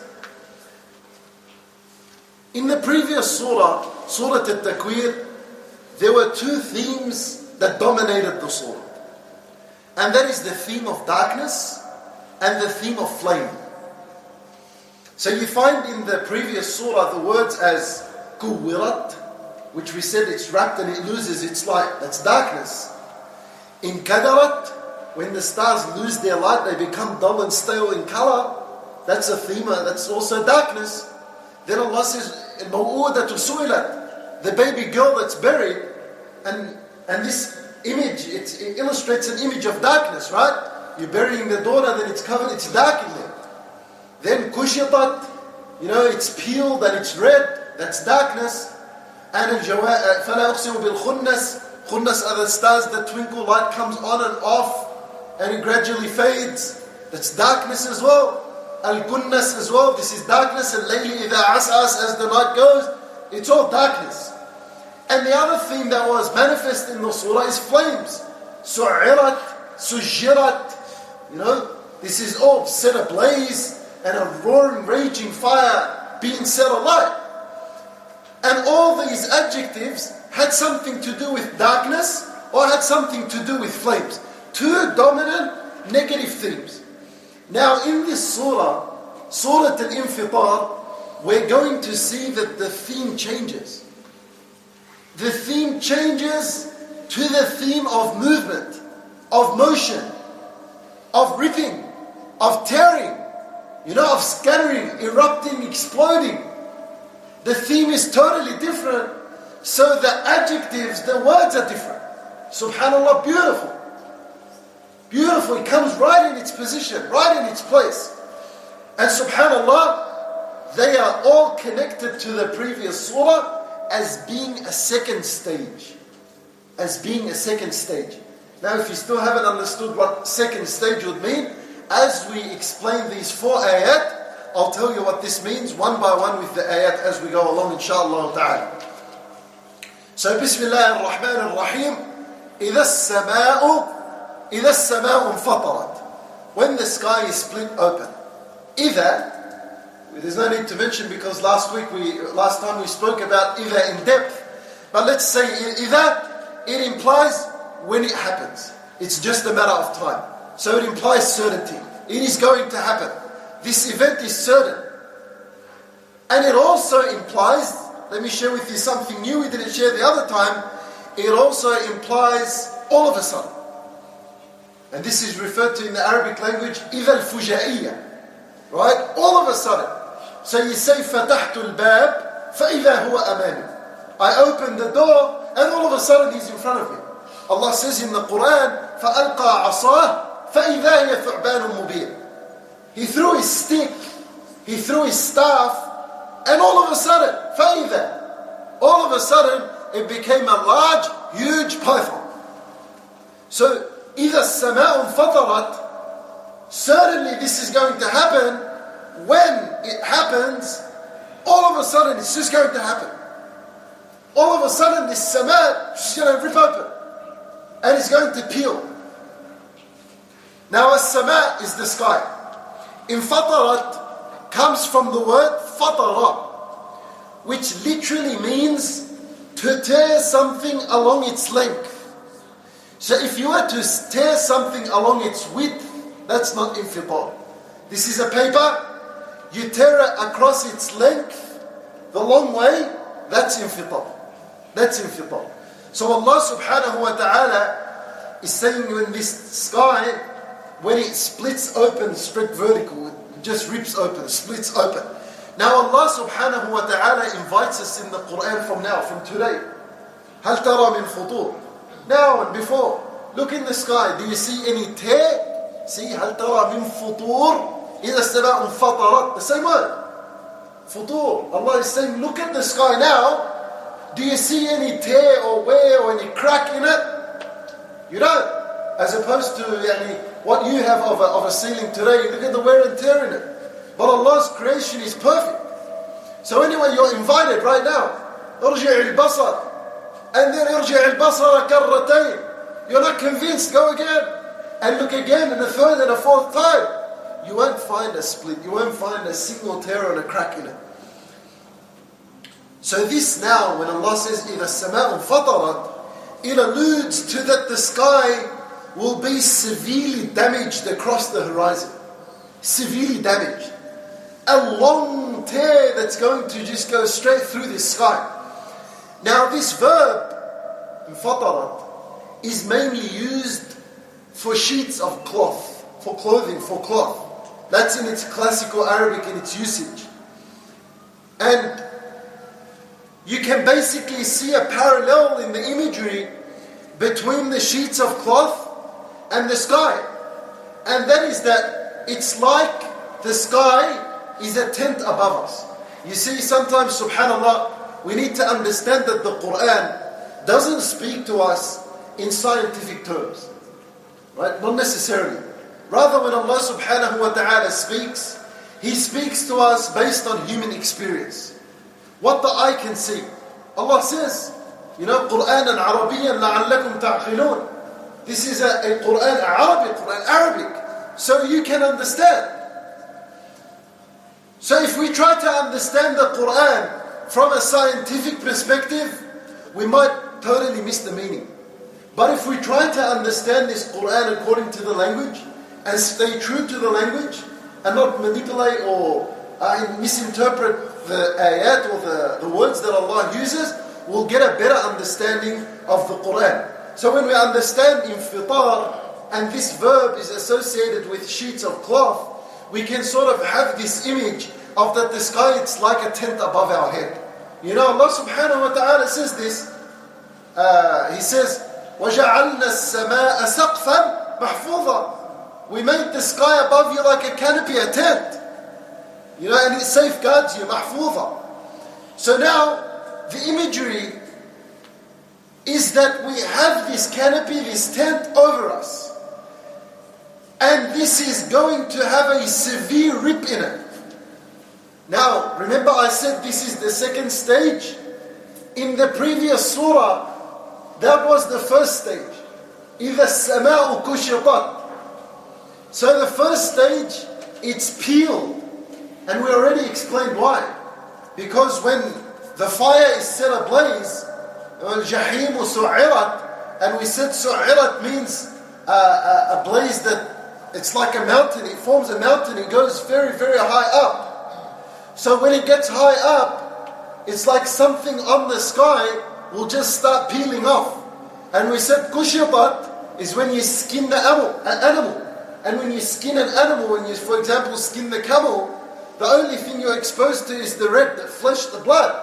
In the previous surah, Surah Al-Takwir, there were two themes that dominated the surah. And that is the theme of darkness and the theme of flame. So you find in the previous surah the words as kuwirat, which we said it's wrapped and it loses its light. That's darkness. In kadarat, when the stars lose their light, they become dull and stale in color. That's a theme, that's also darkness. Then Allah says, Maw'udatu su'ilat, the baby girl that's buried, and and this image, it, it illustrates an image of darkness, right? You're burying the daughter, then it's covered, it's dark in there. Then kushitat, you know, it's peeled and it's red, that's darkness. And فَلَا أُقْسِمُ بِالْخُنَّسِ, khunnas are the stars that twinkle, light comes on and off, and it gradually fades. That's darkness as well. Al-Kunnas as well, this is darkness. And layli idha as'as, as the night goes, it's all darkness. And the other thing that was manifest in the surah is flames. Su'irat, sujirat, you know, this is all set ablaze and a roaring, raging fire being set alight. And all these adjectives had something to do with darkness or had something to do with flames. Two dominant negative themes. Now in this surah, Surah Al-Infitar, we're going to see that the theme changes. The theme changes to the theme of movement, of motion, of ripping, of tearing, you know, of scattering, erupting, exploding. The theme is totally different, so the adjectives, the words are different. Subhanallah, beautiful. Beautiful, it comes right in its position, right in its place. And subhanallah, they are all connected to the previous surah as being a second stage. As being a second stage. Now if you still haven't understood what second stage would mean, as we explain these four ayat, I'll tell you what this means one by one with the ayat as we go along, inshallah ta'ala. So Bismillah ar-Rahman ar-Rahim. إِذَا السَّمَاءُ إِذَا السَّمَاءُ انْفَطَرَتْ. When the sky is split open. إِذَا, there's no need to mention because last week we, last time we spoke about إِذَا in depth. But let's say إِذَا, it implies when it happens. It's just a matter of time. So it implies certainty. It is going to happen. This event is certain. And it also implies, let me share with you something new we didn't share the other time. It also implies all of a sudden. And this is referred to in the Arabic language, إِذَا الْفُجَائِيَّةِ. Right? All of a sudden. So you say, فَتَحْتُ الْبَابِ فَإِذَا هُوَ أَمَانِي. I open the door and all of a sudden he's in front of me. Allah says in the Quran, فَأَلْقَى عَصَاهِ فَإِذَا هِيَ ثُعْبَانٌ مُبِينٌ. He threw his stick, he threw his staff, and all of a sudden, فَإِذَا, all of a sudden, it became a large, huge python. So, إِذَا السَّمَاءُ انْفَطَرَتْ, certainly this is going to happen. When it happens, all of a sudden, it's just going to happen. All of a sudden, this sama is going to rip open, and it's going to peel. Now, as-sama is the sky. Infatarat comes from the word fatara, which literally means to tear something along its length. So if you were to tear something along its width, that's not infitar. This is a paper, you tear it across its length, the long way, that's infitar. That's infitar. So Allah subhanahu wa ta'ala is saying when this sky, when it splits open, spread vertical, it just rips open, splits open. Now Allah subhanahu wa ta'ala invites us in the Quran from now, from today. هَلْ تَرَى مِنْ فُطُورٍ. Now and before, look in the sky, do you see any tear? See, هَلْ تَرَى مِنْ فُطُورٍ. إِذَا السَّمَاءُ انْفَطَرَتْ. The same word. Futur. Allah is saying, look at the sky now. Do you see any tear or wear or any crack in it? You don't. As opposed to yani, what you have of a, of a ceiling today, you look at the wear and tear in it. But Allah's creation is perfect. So anyway, you're invited right now. ارجع البصر. And then ارجع البصر كرتين. You're not convinced, go again. And look again, and a third and a fourth time. You won't find a split. You won't find a single tear and a crack in it. So this now, when Allah says, إِذَا السَّمَاءُ انْفَطَرَتْ, it alludes to that the sky will be severely damaged across the horizon. Severely damaged. A long tear that's going to just go straight through the sky. Now this verb, انْفَطَرَتْ, is mainly used for sheets of cloth, for clothing, for cloth. That's in its classical Arabic in its usage. And you can basically see a parallel in the imagery between the sheets of cloth and the sky. And that is that it's like the sky is a tent above us. You see, sometimes, subhanAllah, we need to understand that the Quran doesn't speak to us in scientific terms. Right? Not necessarily. Rather, when Allah subhanahu wa ta'ala speaks, He speaks to us based on human experience. What the eye can see. Allah says, you know, Qur'anan Arabiyan la'allakum ta'qilun. This is a, a Qur'an Arabic, Qur'an Arabic. So you can understand. So if we try to understand the Qur'an from a scientific perspective, we might totally miss the meaning. But if we try to understand this Quran according to the language and stay true to the language and not manipulate or uh, misinterpret the ayat or the, the words that Allah uses, we'll get a better understanding of the Quran. So when we understand infitar, and this verb is associated with sheets of cloth, we can sort of have this image of that the sky, it's like a tent above our head. You know, Allah subhanahu wa ta'ala says this. Uh, he says, وَجَعَلْنَا السَّمَاءَ سَقْفًا مَحْفُوظًا. We made the sky above you like a canopy, a tent. You know, and it safeguards you, mahfuza. So now, the imagery is that we have this canopy, this tent over us. And this is going to have a severe rip in it. Now, remember I said this is the second stage? In the previous surah, that was the first stage. إِذَا السَّمَاءُ كُشِطَتْ. So the first stage, it's peeled. And we already explained why. Because when the fire is set ablaze, الْجَحِيمُ سُعِّرَتْ, and we said سُعِّرَتْ means uh, a blaze that it's like a mountain, it forms a mountain, it goes very, very high up. So when it gets high up, it's like something on the sky will just start peeling off. And we said kushitat is when you skin the animal, an animal. And when you skin an animal, when you, for example, skin the camel, the only thing you're exposed to is the red, the flesh, the blood.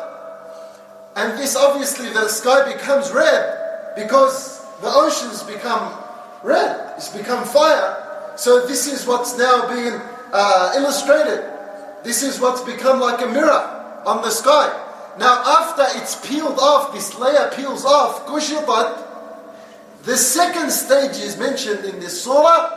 And this obviously, the sky becomes red because the oceans become red. It's become fire. So this is what's now being uh, illustrated. This is what's become like a mirror on the sky. Now after it's peeled off, this layer peels off, kushitat, the second stage is mentioned in this surah.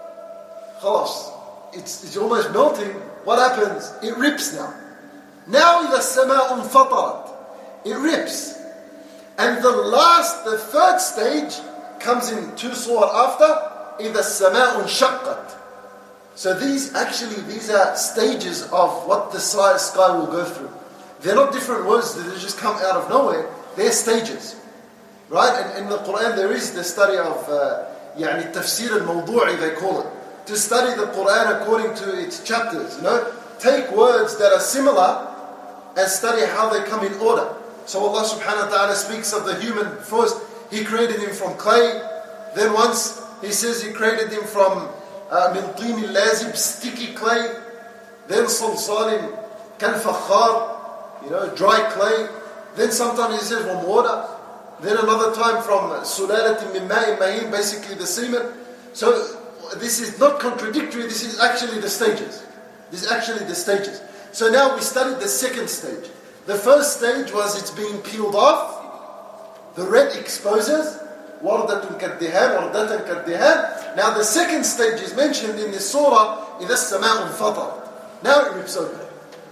Khalas, it's, it's almost melting. What happens? It rips now. Now إِذَا السَّمَاءُ انْفَطَرَتْ. It rips. And the last, the third stage comes in two surah after, إِذَا السَّمَاءُ انْشَقَّتْ. So these actually, these are stages of what the sky will go through. They're not different words that just come out of nowhere. They're stages. Right? And in the Quran there is the study of uh, يعني tafsir al-mawdu'i, they call it. To study the Quran according to its chapters. You know? Take words that are similar and study how they come in order. So Allah subhanahu wa ta'ala speaks of the human first. He created him from clay. Then once He says He created him from من طين اللازب, sticky clay. Then صلصال كالفخار, you know, dry clay. Then sometimes He says from water. Then another time from سلالة من ماء مهين, basically the semen. So this is not contradictory. This is actually the stages. This is actually the stages. So now we studied the second stage. The first stage was it's being peeled off. The red exposes. وَرْدَةٌ كَالدِّهَانِ وَرْدَةً كَالدِّهَانِ. Now the second stage is mentioned in this surah, إِذَا السَّمَاءُ انْفَطَرَتْ. Now it rips open.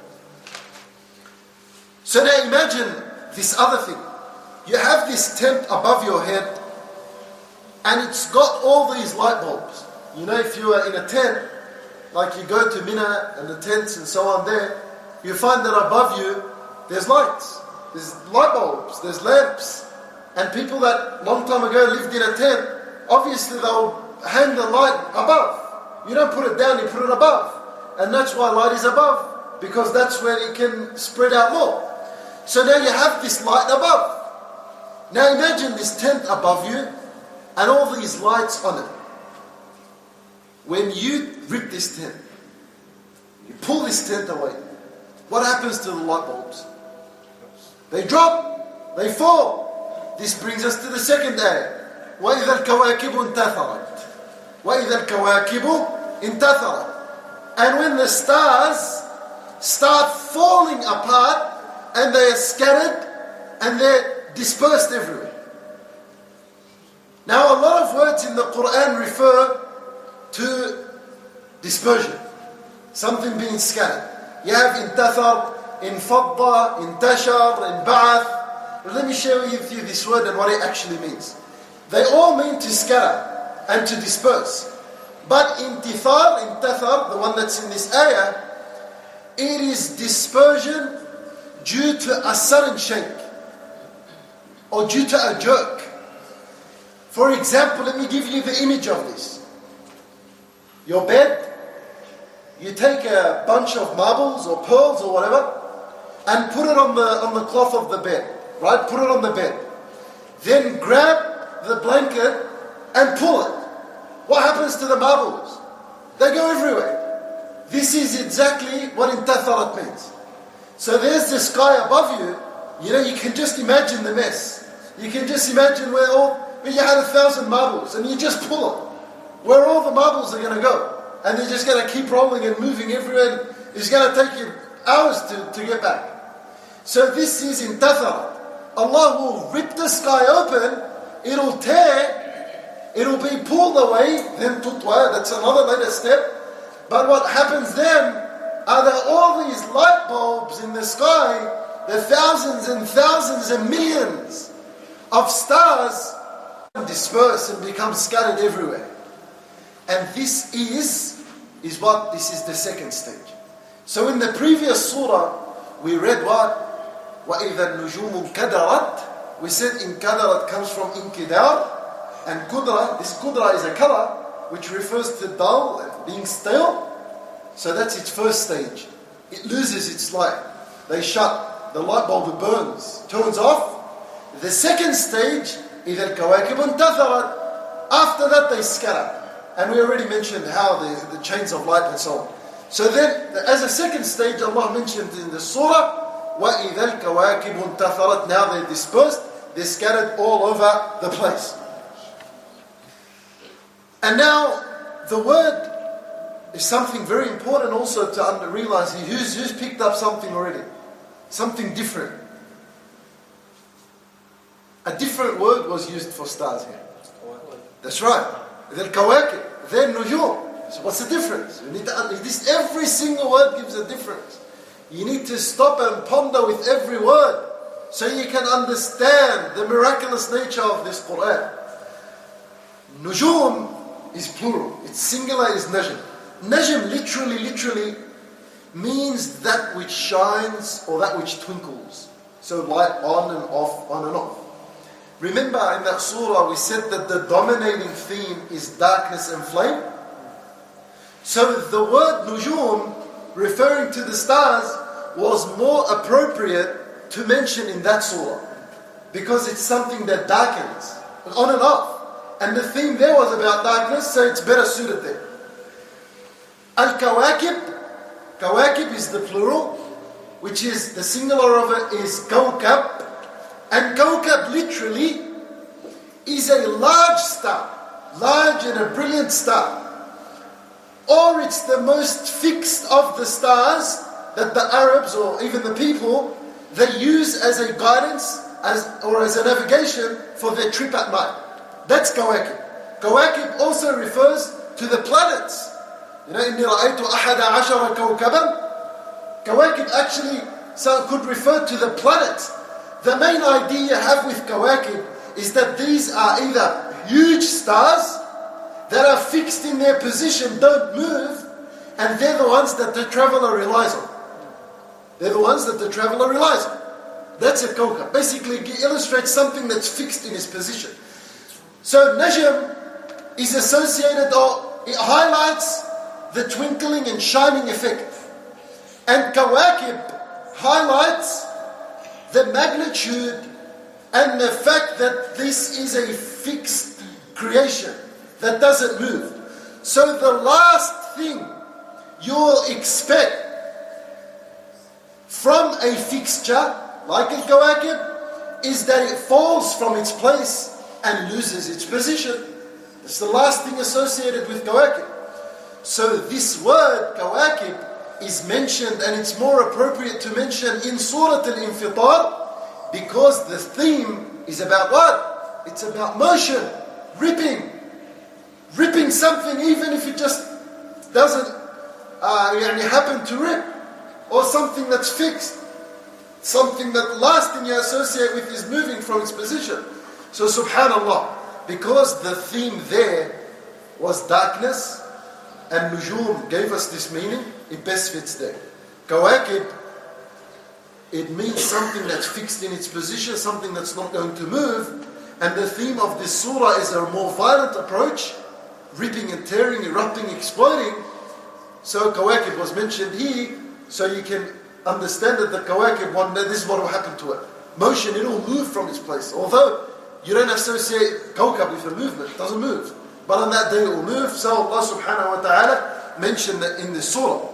So now imagine this other thing. You have this tent above your head and it's got all these light bulbs. You know, if you are in a tent, like you go to Mina and the tents and so on there, you find that above you there's lights, there's light bulbs, there's lamps. And people that long time ago lived in a tent, obviously they'll hang the light above. You don't put it down, you put it above. And that's why light is above, because that's where it can spread out more. So now you have this light above. Now imagine this tent above you and all these lights on it. When you rip this tent, you pull this tent away, what happens to the light bulbs? They drop, they fall. This brings us to the second ayah. وَإِذَا الْكَوَاكِبُ انْتَثَرَتْ وَإِذَا الْكَوَاكِبُ انْتَثَرَتْ. And when the stars start falling apart and they are scattered and they're dispersed everywhere. Now a lot of words in the Quran refer to dispersion. Something being scattered. You have intathar, infadda, intashar, inba'ath. But let me share with you this word and what it actually means. They all mean to scatter and to disperse. But intithar, intathar, the one that's in this ayah, it is dispersion due to a sudden shake or due to a jerk. For example, let me give you the image of this. Your bed, you take a bunch of marbles or pearls or whatever and put it on the, on the cloth of the bed, right? Put it on the bed. Then grab the blanket and pull it. What happens to the marbles? They go everywhere. This is exactly what intatharat means. So there's the sky above you. You know, you can just imagine the mess. You can just imagine where all, where you had a thousand marbles and you just pull it. Where all the marbles are going to go. And they're just going to keep rolling and moving everywhere. It's going to take you hours to, to get back. So this is intatharat. Allah will rip the sky open. It'll tear. It'll be pulled away. Then tutwa, that's another later step. But what happens then are that all these light bulbs in the sky, the thousands and thousands and millions of stars disperse and become scattered everywhere. And this is, is what? This is the second stage. So in the previous surah, we read what? وَإِذَا النُّجُومُ كَدَرَتْ. We said inkadarat comes from inkidar. And kudra, this kudra is a color which refers to dull and being stale. So that's its first stage. It loses its light. They shut. The light bulb burns, turns off. The second stage, إِذَا الْكَوَاكِبُ انْتَثَرَتْ. After that they scatter. And we already mentioned how the, the chains of light and so on. So then, as a second stage, Allah mentioned in the surah, وَإِذَا الْكَوَاكِبُ انْتَثَرَتْ. Now they're dispersed, they're scattered all over the place. And now, the word is something very important also to under, realize here. Who's, who's picked up something already? Something different. A different word was used for stars here. That's right. They're kawakib. They're nujum. So what's the difference? You need to, this, every single word gives a difference. You need to stop and ponder with every word so you can understand the miraculous nature of this Quran. Nujum is plural. Its singular is najm. Najm literally, literally means that which shines or that which twinkles. So light on and off, on and off. Remember in that surah we said that the dominating theme is darkness and flame. So the word nujum, referring to the stars, was more appropriate to mention in that surah. Because it's something that darkens, on and off. And the theme there was about darkness, so it's better suited there. Al-Kawakib, Kawakib is the plural, which is, the singular of it is Kawkab. And Kawkab literally is a large star, large and a brilliant star. Or it's the most fixed of the stars that the Arabs or even the people, they use as a guidance as or as a navigation for their trip at night. That's Kawakib. Kawakib also refers to the planets. You know, إِنِّي رَأَيْتُ أَحَدَ عَشَرَ كَوْكَبًا. Kawakib actually so could refer to the planets. The main idea you have with Kawakib is that these are either huge stars that are fixed in their position, don't move, and they're the ones that the traveler relies on. They're the ones that the traveler relies on. That's a Kawkab. Basically, it illustrates something that's fixed in its position. So Najm is associated, or it highlights the twinkling and shining effect. And Kawakib highlights the magnitude and the fact that this is a fixed creation that doesn't move. So the last thing you'll expect from a fixture, like a Kawakib, is that it falls from its place and loses its position. It's the last thing associated with Kawakib. So this word, Kawakib, is mentioned, and it's more appropriate to mention in Surah Al-Infitar, because the theme is about what? It's about motion, ripping. Ripping something even if it just doesn't uh, happen to rip. Or something that's fixed. Something that the last thing you associate with is moving from its position. So subhanallah, because the theme there was darkness, and nujum gave us this meaning, it best fits there. Kawakib it means something that's fixed in its position, something that's not going to move. And the theme of this surah is a more violent approach, ripping and tearing, erupting, exploding. So Kawakib was mentioned here, so you can understand that the Kawakib one, this is what will happen to it. Motion, it will move from its place. Although you don't associate Kawkab with a movement, it doesn't move. But on that day it will move. So Allah subhanahu wa ta'ala mentioned that in this surah.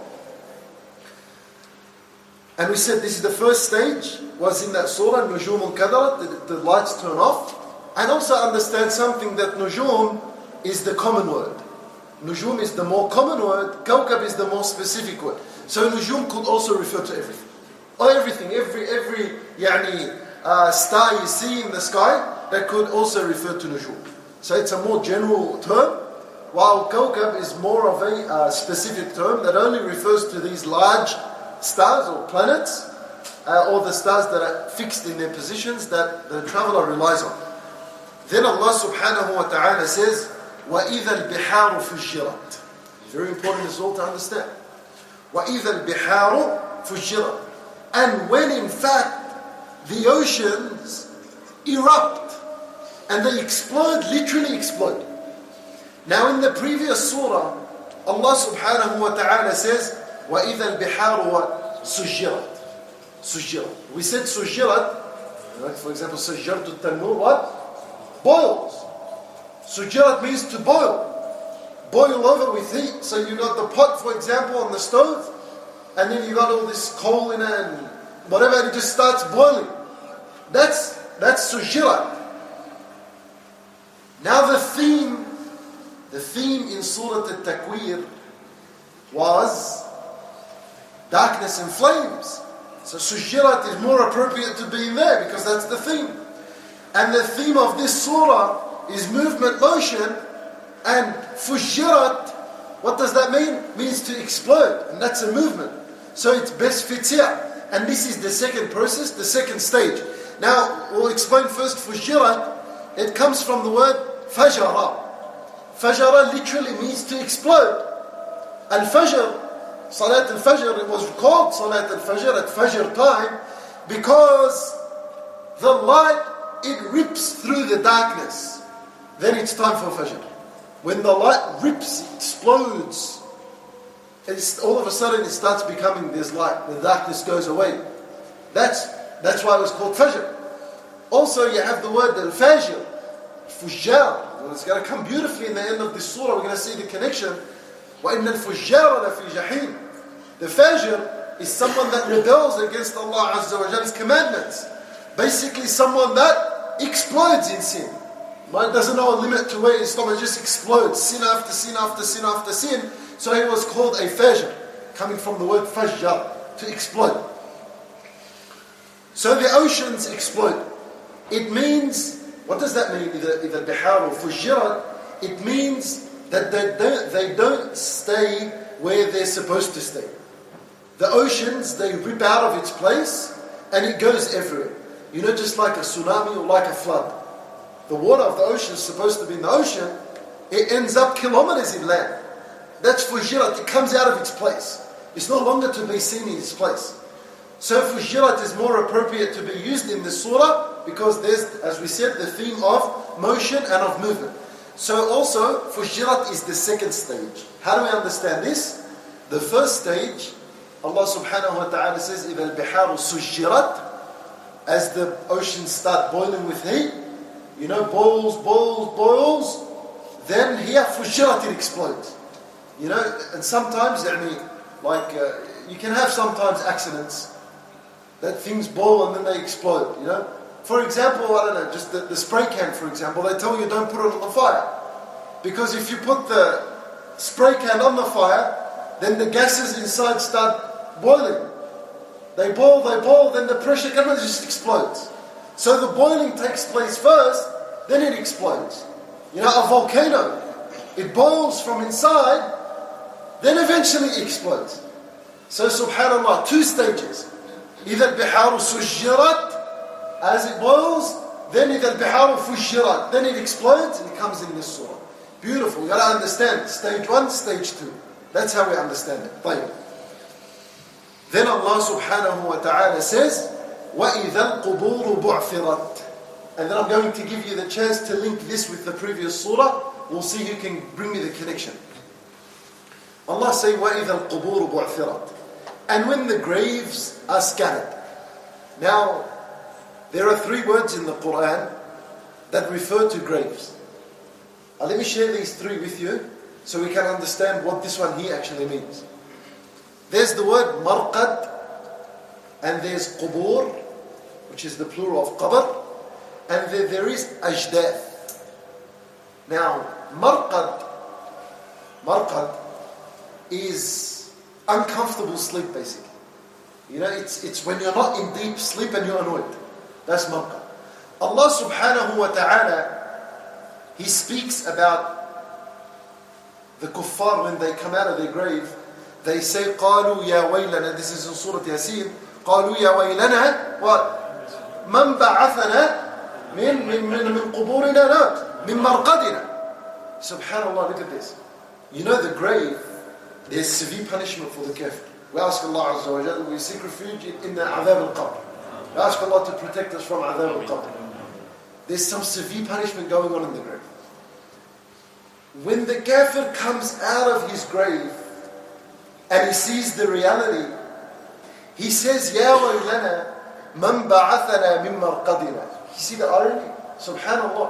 And we said this is the first stage, was in that surah, Nujumun Kadarat, the, the lights turn off. And also understand something, that Nujum is the common word. Nujum is the more common word, Kawkab is the more specific word. So Nujum could also refer to everything. Or everything, every every yani, uh, star you see in the sky, that could also refer to Nujum. So it's a more general term, while Kawkab is more of a uh, specific term that only refers to these large stars or planets, uh, or the stars that are fixed in their positions that the traveler relies on. Then Allah subhanahu wa ta'ala says, وَإِذَا الْبِحَارُ فُجِّرَتْ. Very important as well to understand. وَإِذَا الْبِحَارُ فُجِّرَتْ. And when in fact the oceans erupt and they explode, literally explode. Now in the previous surah, Allah subhanahu wa ta'ala says, وَإِذَا الْبِحَارُ سُجِّرَتْ. Sujjirat. We said sujjirat, like for example, sajjartu tanur, what? Boils. Sujjirat means to boil. Boil over with heat. So you got the pot, for example, on the stove, and then you got all this coal in it and whatever, and it just starts boiling. That's that's sujjirat. Now the theme, the theme in Surah At-Takwir was darkness and flames. So sujjirat is more appropriate to be in there because that's the theme. And the theme of this surah is movement, motion, and fujirat. What does that mean? It means to explode, and that's a movement. So it best fits here. And this is the second process, the second stage. Now, we'll explain first fujirat. It comes from the word fajara. Fajara literally means to explode. Al-Fajr, Salat al-Fajr, it was called Salat al-Fajr at Fajr time because the light, it rips through the darkness. Then it's time for Fajr. When the light rips, it explodes. It's, all of a sudden it starts becoming this light. The darkness goes away. That's that's why it was called Fajr. Also you have the word al-Fajr, Fujjar. Well, it's going to come beautifully in the end of this surah. We're going to see the connection. وَإِنَّ الْفُجَّارَ لَفِي جَحِيمٍ. The Fajr is someone that rebels against Allah Azza wa Jall's commandments. Basically someone that explodes in sin. Right? Doesn't know a limit to where Islam, it just explodes. Sin after sin after sin after sin. So he was called a Fajr, coming from the word Fajjar, to explode. So the oceans explode. It means, what does that mean? إِذَا الْبِحَارُ فُجِّرَتْ. It means that they don't, they don't stay where they're supposed to stay. The oceans, they rip out of its place and it goes everywhere. You know, just like a tsunami or like a flood. The water of the ocean is supposed to be in the ocean. It ends up kilometers inland. That's fujirat. It comes out of its place. It's no longer to be seen in its place. So fujirat is more appropriate to be used in this surah because there's, as we said, the theme of motion and of movement. So also, fujirat is the second stage. How do we understand this? The first stage, Allah subhanahu wa ta'ala says, إِذَا الْبِحَارُ سُجِّرَتْ. As the oceans start boiling with heat, you know, boils, boils, boils, then here, fujirat, it explodes. You know, and sometimes, I mean, like, uh, you can have sometimes accidents that things boil and then they explode, you know. For example, I don't know, just the, the spray can, for example, they tell you don't put it on the fire. Because if you put the spray can on the fire, then the gases inside start boiling. They boil, they boil, then the pressure comes and it just explodes. So the boiling takes place first, then it explodes. You know, a volcano, it boils from inside, then eventually it explodes. So subhanAllah, two stages. إِذَا الْبِحَارُ سُجِّرَتْ. As it boils, then إِذَا الْبِحَارُ فُجِّرَتْ. Then it explodes and it comes in this surah. Beautiful, you got to understand. Stage one, stage two. That's how we understand it. طيب. Then Allah subhanahu wa ta'ala says, وَإِذَا الْقُبُورُ بُعْثِرَتْ. And then I'm going to give you the chance to link this with the previous surah. We'll see who can bring me the connection. Allah say, وَإِذَا الْقُبُورُ بُعْثِرَتْ. And when the graves are scattered. Now, there are three words in the Quran that refer to graves. Now, let me share these three with you so we can understand what this one here actually means. There's the word marqad, and there's qubur, which is the plural of qabr, and then there is ajdath. Now, marqad, marqad is uncomfortable sleep basically. You know, it's, it's when you're not in deep sleep and you're annoyed. That's marqad. Allah subhanahu wa ta'ala, He speaks about the kuffar when they come out of their grave. They say, قَالُوا يَا وَيْلَنَا. This is in Surah Yasin. قَالُوا يَا وَيْلَنَا. What? مَنْ بَعَثَنَا مِنْ مِنْ مِنْ مِنْ قُبُورِنَا نَا مِنْ مَرْقَدِنَا. Subhanallah, look at this. You know the grave, there's severe punishment for the kafir. We ask Allah Azza wa Jalla, we seek refuge in the adhab al-qabr. We ask Allah to protect us from adhab al-qabr. There's some severe punishment going on in the grave. When the kafir comes out of his grave and he sees the reality, he says, Ya waylana man ba'athana min marqadina. You see the irony? Subhanallah.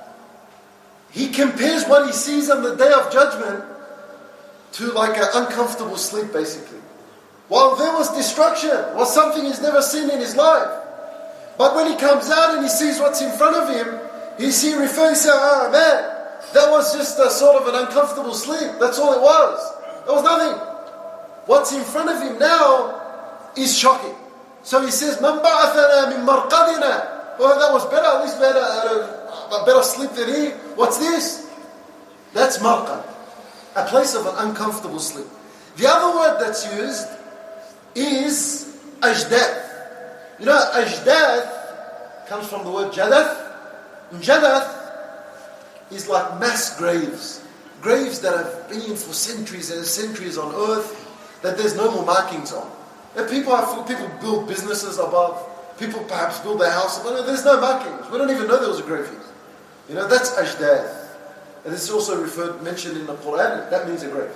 He compares what he sees on the day of judgment to like an uncomfortable sleep basically. While there was destruction, was something he's never seen in his life. But when he comes out and he sees what's in front of him, he see refers to, ah man, that was just a sort of an uncomfortable sleep. That's all it was. There was nothing. What's in front of him now is shocking. So he says, "Man ba'athana min marqadina." Well, that was better. At least better, uh, a better sleep than he. What's this? That's marqad, a place of an uncomfortable sleep. The other word that's used is ajdath. You know, ajdath comes from the word jadath. And jadath is like mass graves. Graves that have been for centuries and centuries on earth, that there's no more markings on. And people have, people build businesses above. People perhaps build their house above. There's no markings. We don't even know there was a grave here. You know, that's ajdath. And this is also referred, mentioned in the Quran. That means a grave.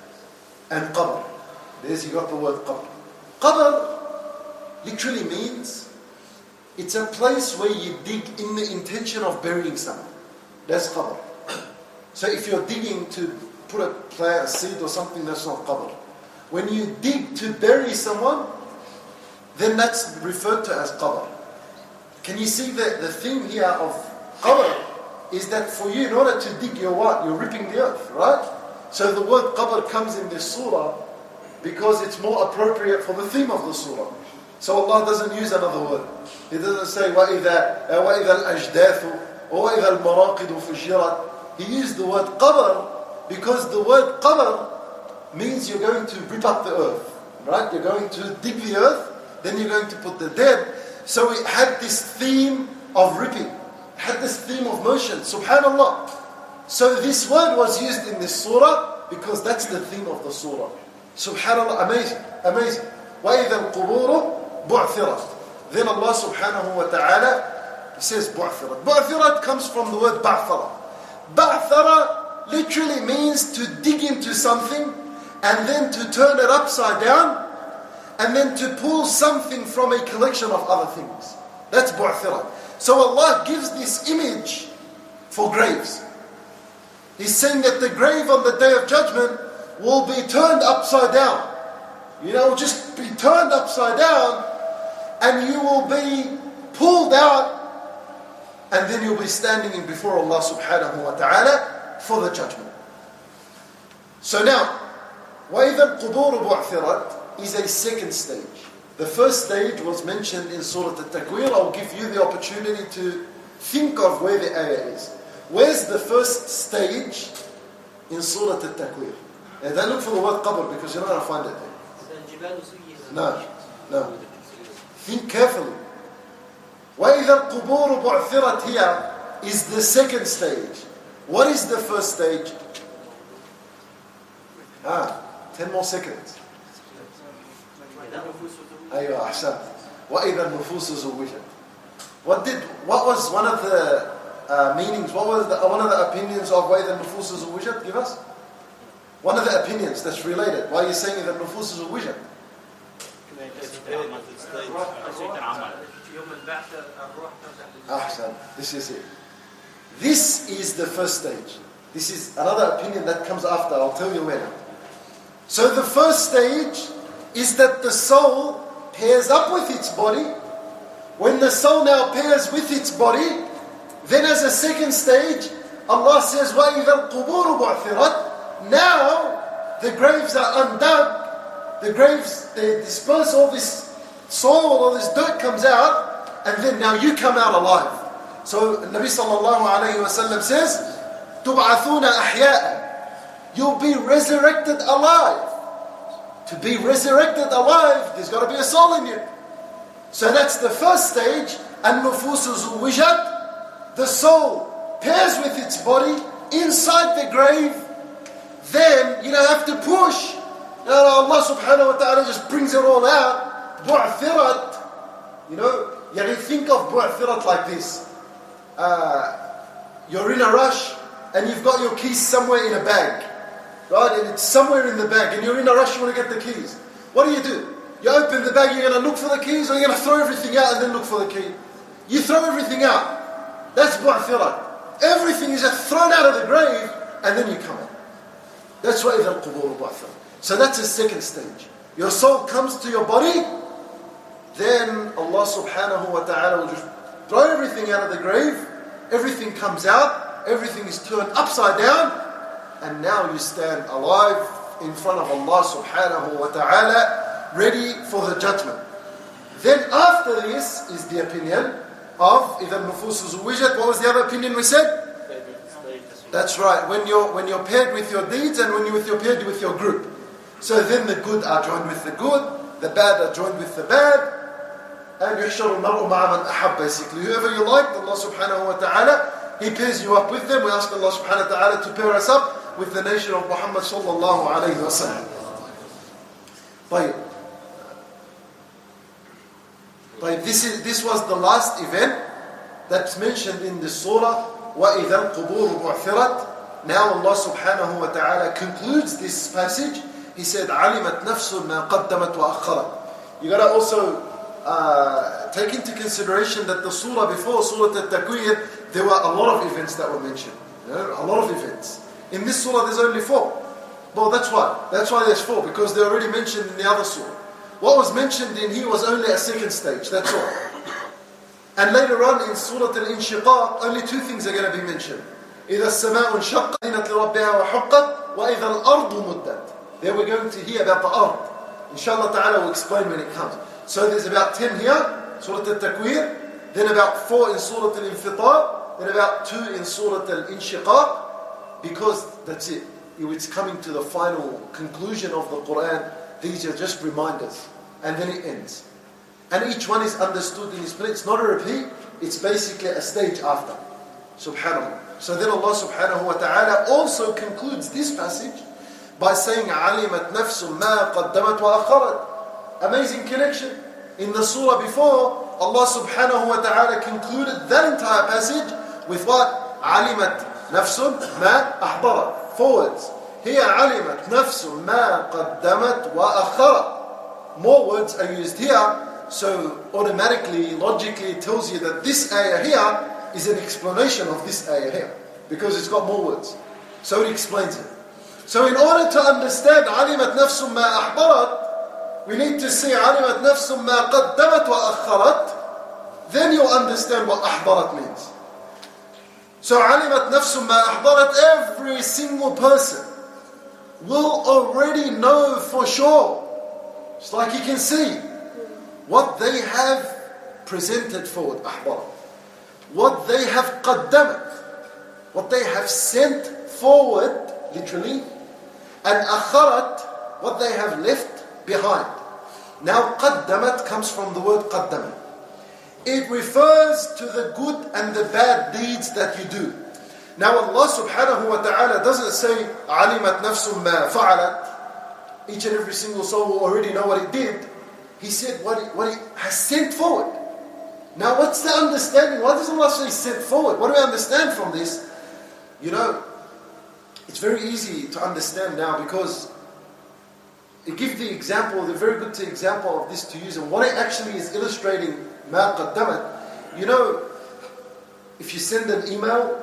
And qabr. There's, you got the word qabr. Qabr literally means it's a place where you dig in the intention of burying someone. That's qabr. So if you're digging to put a plant, a seed or something, that's not qabr. When you dig to bury someone, then that's referred to as qabr. Can you see that the theme here of qabr is that for you, in order to dig, you're what? You're ripping the earth, right? So the word qabr comes in this surah because it's more appropriate for the theme of the surah. So Allah doesn't use another word. He doesn't say وَإِذَا وَإِذَا الْأَجْدَاثُ or وَإِذَا الْمَرَاقِدُ فُجِّرَتْ. He used the word qabr because the word qabr means you're going to rip up the earth, right? You're going to dig the earth, then you're going to put the dead. So it had this theme of ripping, it had this theme of motion, subhanallah. So this word was used in this surah because that's the theme of the surah. Subhanallah, amazing, amazing. وَإِذَا الْقُبُورُ بُعْثِرَتْ. Then Allah subhanahu wa ta'ala says bu'thirat. Bu'thirat comes from the word ba'thara. Ba'thara literally means to dig into something and then to turn it upside down and then to pull something from a collection of other things. That's bu'thirat. So Allah gives this image for graves. He's saying that the grave on the day of judgment will be turned upside down. You know, will just be turned upside down and you will be pulled out and then you'll be standing in before Allah subhanahu wa ta'ala for the judgment. So now, وَإِذَا الْقُبُورُ بُعْثِرَتْ is a second stage. The first stage was mentioned in Surah At-Takwir. I'll give you the opportunity to think of where the ayah is. Where's the first stage in Surah At-Takwir? And then look for the word qabr because you're not going to find it there. No, no. Think carefully. وَإِذَا الْقُبُورُ بُعْثِرَتْ here is the second stage. What is the first stage? Ah, ten more seconds. أيوة أحسن. وإذا النفوس زوجت. What did? What was one of the uh, meanings? What was the, one of the opinions of وإذا النفوس زوجت? Give us. One of the opinions that's related. Why are you saying that النفوس زوجت? أحسن. This is it. This is the first stage. This is another opinion that comes after. I'll tell you when. So the first stage is that the soul pairs up with its body. When the soul now pairs with its body, then as a second stage, Allah says, وَإِذَا الْقُبُورُ بُعْثِرَتْ. Now, the graves are undug. The graves, they disperse all this soil, all this dirt comes out, and then now you come out alive. So Nabi sallallahu alayhi wa sallam says, تُبْعَثُونَ أَحْيَاءً. You'll be resurrected alive. To be resurrected alive, there's got to be a soul in you. So that's the first stage. النفوس زوجت. The soul pairs with its body inside the grave. Then you don't have to push. You know, Allah subhanahu wa ta'ala just brings it all out. بُعْثِرَت. You know, you think of بُعْثِرَت like this. Uh, you're in a rush and you've got your keys somewhere in a bag. Right? And it's somewhere in the bag and you're in a rush, you want to get the keys. What do you do? You open the bag, you're going to look for the keys, or you're going to throw everything out and then look for the key? You throw everything out. That's bu'thirat. Everything is just thrown out of the grave and then you come in. That's why إِذَا الْقُبُورُ بُعْثِرَتْ. So that's the second stage. Your soul comes to your body, then Allah subhanahu wa ta'ala will just throw everything out of the grave, everything comes out, everything is turned upside down, and now you stand alive in front of Allah subhanahu wa ta'ala, ready for the judgment. Then after this is the opinion of إِذَا النُّفُوسُ زُوِّجَتْ. What was the other opinion we said? That's right, when you're, when you're paired with your deeds and when you're, with, you're paired with your group. So then the good are joined with the good, the bad are joined with the bad, and يُحْشَرُ الْمَرْءُ مَعَ مَنْ أَحَبَّ. Basically, whoever you like, Allah subhanahu wa ta'ala, He pairs you up with them. We ask Allah subhanahu wa ta'ala to pair us up with the nation of Muhammad sallallahu alayhi wa sallam. But, but this, is, this was the last event that's mentioned in the surah, وَإِذَا الْقُبُورُ بُعْثِرَتْ. Now Allah subhanahu wa ta'ala concludes this passage. He said, عَلِمَتْ نَفْسٌ مَا قَدَّمَتْ وَأَخَّرَتْ. You got to also uh, take into consideration that the surah before, Surah At-Takwir, there were a lot of events that were mentioned. You know, a lot of events. In this surah there's only four. Well, that's why. That's why there's four, because they're already mentioned in the other surah. What was mentioned in here was only a second stage, that's all. And later on in Surah Al-Inshiqaq, only two things are going to be mentioned. إِذَا السَّمَاءُ انشَقَّتْ لِرَبِّهَا وَحُقَّتْ وَإِذَا الْأَرْضُ مُدَّتْ. There we're going to hear about the ard. Inshallah ta'ala will explain when it comes. So there's about ten here, Surah Al-Takwir, then about four in Surah Al-Infitar, then about two in Surah Al-Inshiqaq, because that's it. It's coming to the final conclusion of the Quran. These are just reminders. And then it ends. And each one is understood in its place. It's not a repeat, it's basically a stage after. Subhanallah. So then Allah subhanahu wa ta'ala also concludes this passage by saying, عَلِمَتْ نَفْسٌ مَا قَدَّمَتْ وَأَخَّرَتْ. Amazing connection. In the surah before, Allah subhanahu wa ta'ala concluded that entire passage with what? عَلِمَتْ نَفْسٌ مَا أَحْضَرَتْ. Forwards. Here, عَلِمَتْ نَفْسٌ مَا قَدَّمَتْ وَأَخَّرَتْ. More words are used here. So automatically, logically, it tells you that this ayah here is an explanation of this ayah here, because it's got more words. So it explains it. So in order to understand عَلِمَتْ نَفْسٌ مَا أَحْضَرَتْ, we need to see عَلِمَتْ نَفْسٌ مَا قَدَّمَتْ وَأَخَّرَتْ. Then you'll understand what أحضرت means. So عَلِمَتْ نَفْسٌ مَا أَحْضَرَتْ, every single person will already know for sure, just like you can see, what they have presented forward, أحضرت. What they have قدمت, what they have sent forward, literally, and أخرت, what they have left behind. Now قدمت comes from the word قدم. It refers to the good and the bad deeds that you do. Now Allah subhanahu wa ta'ala doesn't say علمت نفس ما فعلت. Each and every single soul will already know what it did. He said what he, what he has sent forward. Now what's the understanding? Why does Allah say sent forward? What do we understand from this? You know, it's very easy to understand now because it gives the example, the very good example of this to use, and what it actually is illustrating, مَا قَدَّمَتْ. You know, if you send an email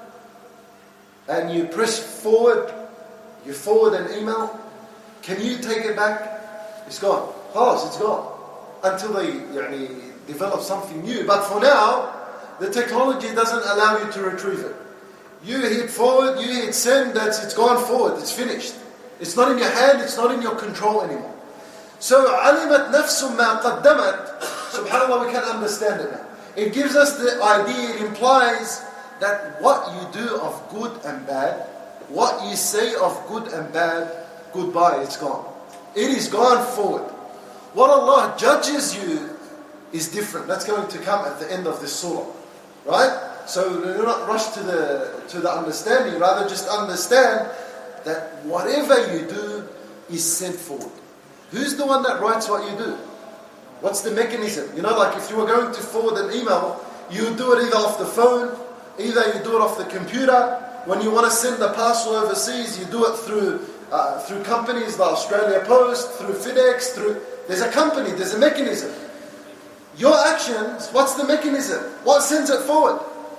and you press forward, you forward an email, can you take it back? It's gone. Pause, it's gone. Until they يعني, develop something new. But for now, the technology doesn't allow you to retrieve it. You hit forward, you hit send, that's it's gone forward, it's finished. It's not in your hand, it's not in your control anymore. So, عَلِمَتْ نَفْسٌ مَا قَدَّمَتْ. SubhanAllah, we can understand it now. It gives us the idea, it implies that what you do of good and bad, what you say of good and bad, goodbye, it's gone. It is gone forward. What Allah judges you is different. That's going to come at the end of this surah. Right? So do not rush to the to the understanding, rather just understand that whatever you do is sent forward. Who's the one that writes what you do? What's the mechanism? You know, like if you were going to forward an email, you do it either off the phone, either you do it off the computer. When you want to send a parcel overseas, you do it through uh, through companies like Australia Post, through FedEx, through there's a company, there's a mechanism. Your actions, what's the mechanism? What sends it forward?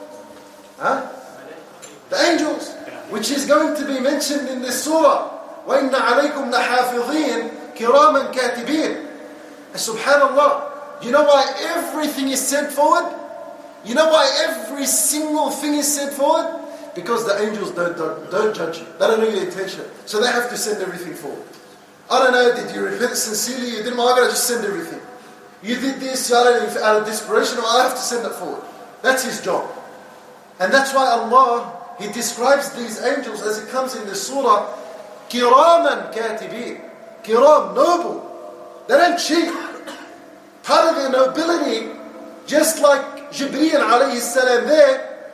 Huh? The angels, which is going to be mentioned in this surah. وَإِنَّ عَلَيْكُمْ لَحَافِظِينَ كِرَامًا كَاتِبِينَ. And subhanallah, you know why everything is sent forward? You know why every single thing is sent forward? Because the angels don't, don't, don't judge you. They don't know your intention. So they have to send everything forward. I don't know, did you repent sincerely? You didn't, I gotta just send everything. You did this, I don't know, out of desperation, I have to send it forward. That's his job. And that's why Allah, He describes these angels as it comes in the surah, Kiraman Katibin. Kiram, noble. They don't cheat. Part of their nobility, just like Jibreel alayhi salam there,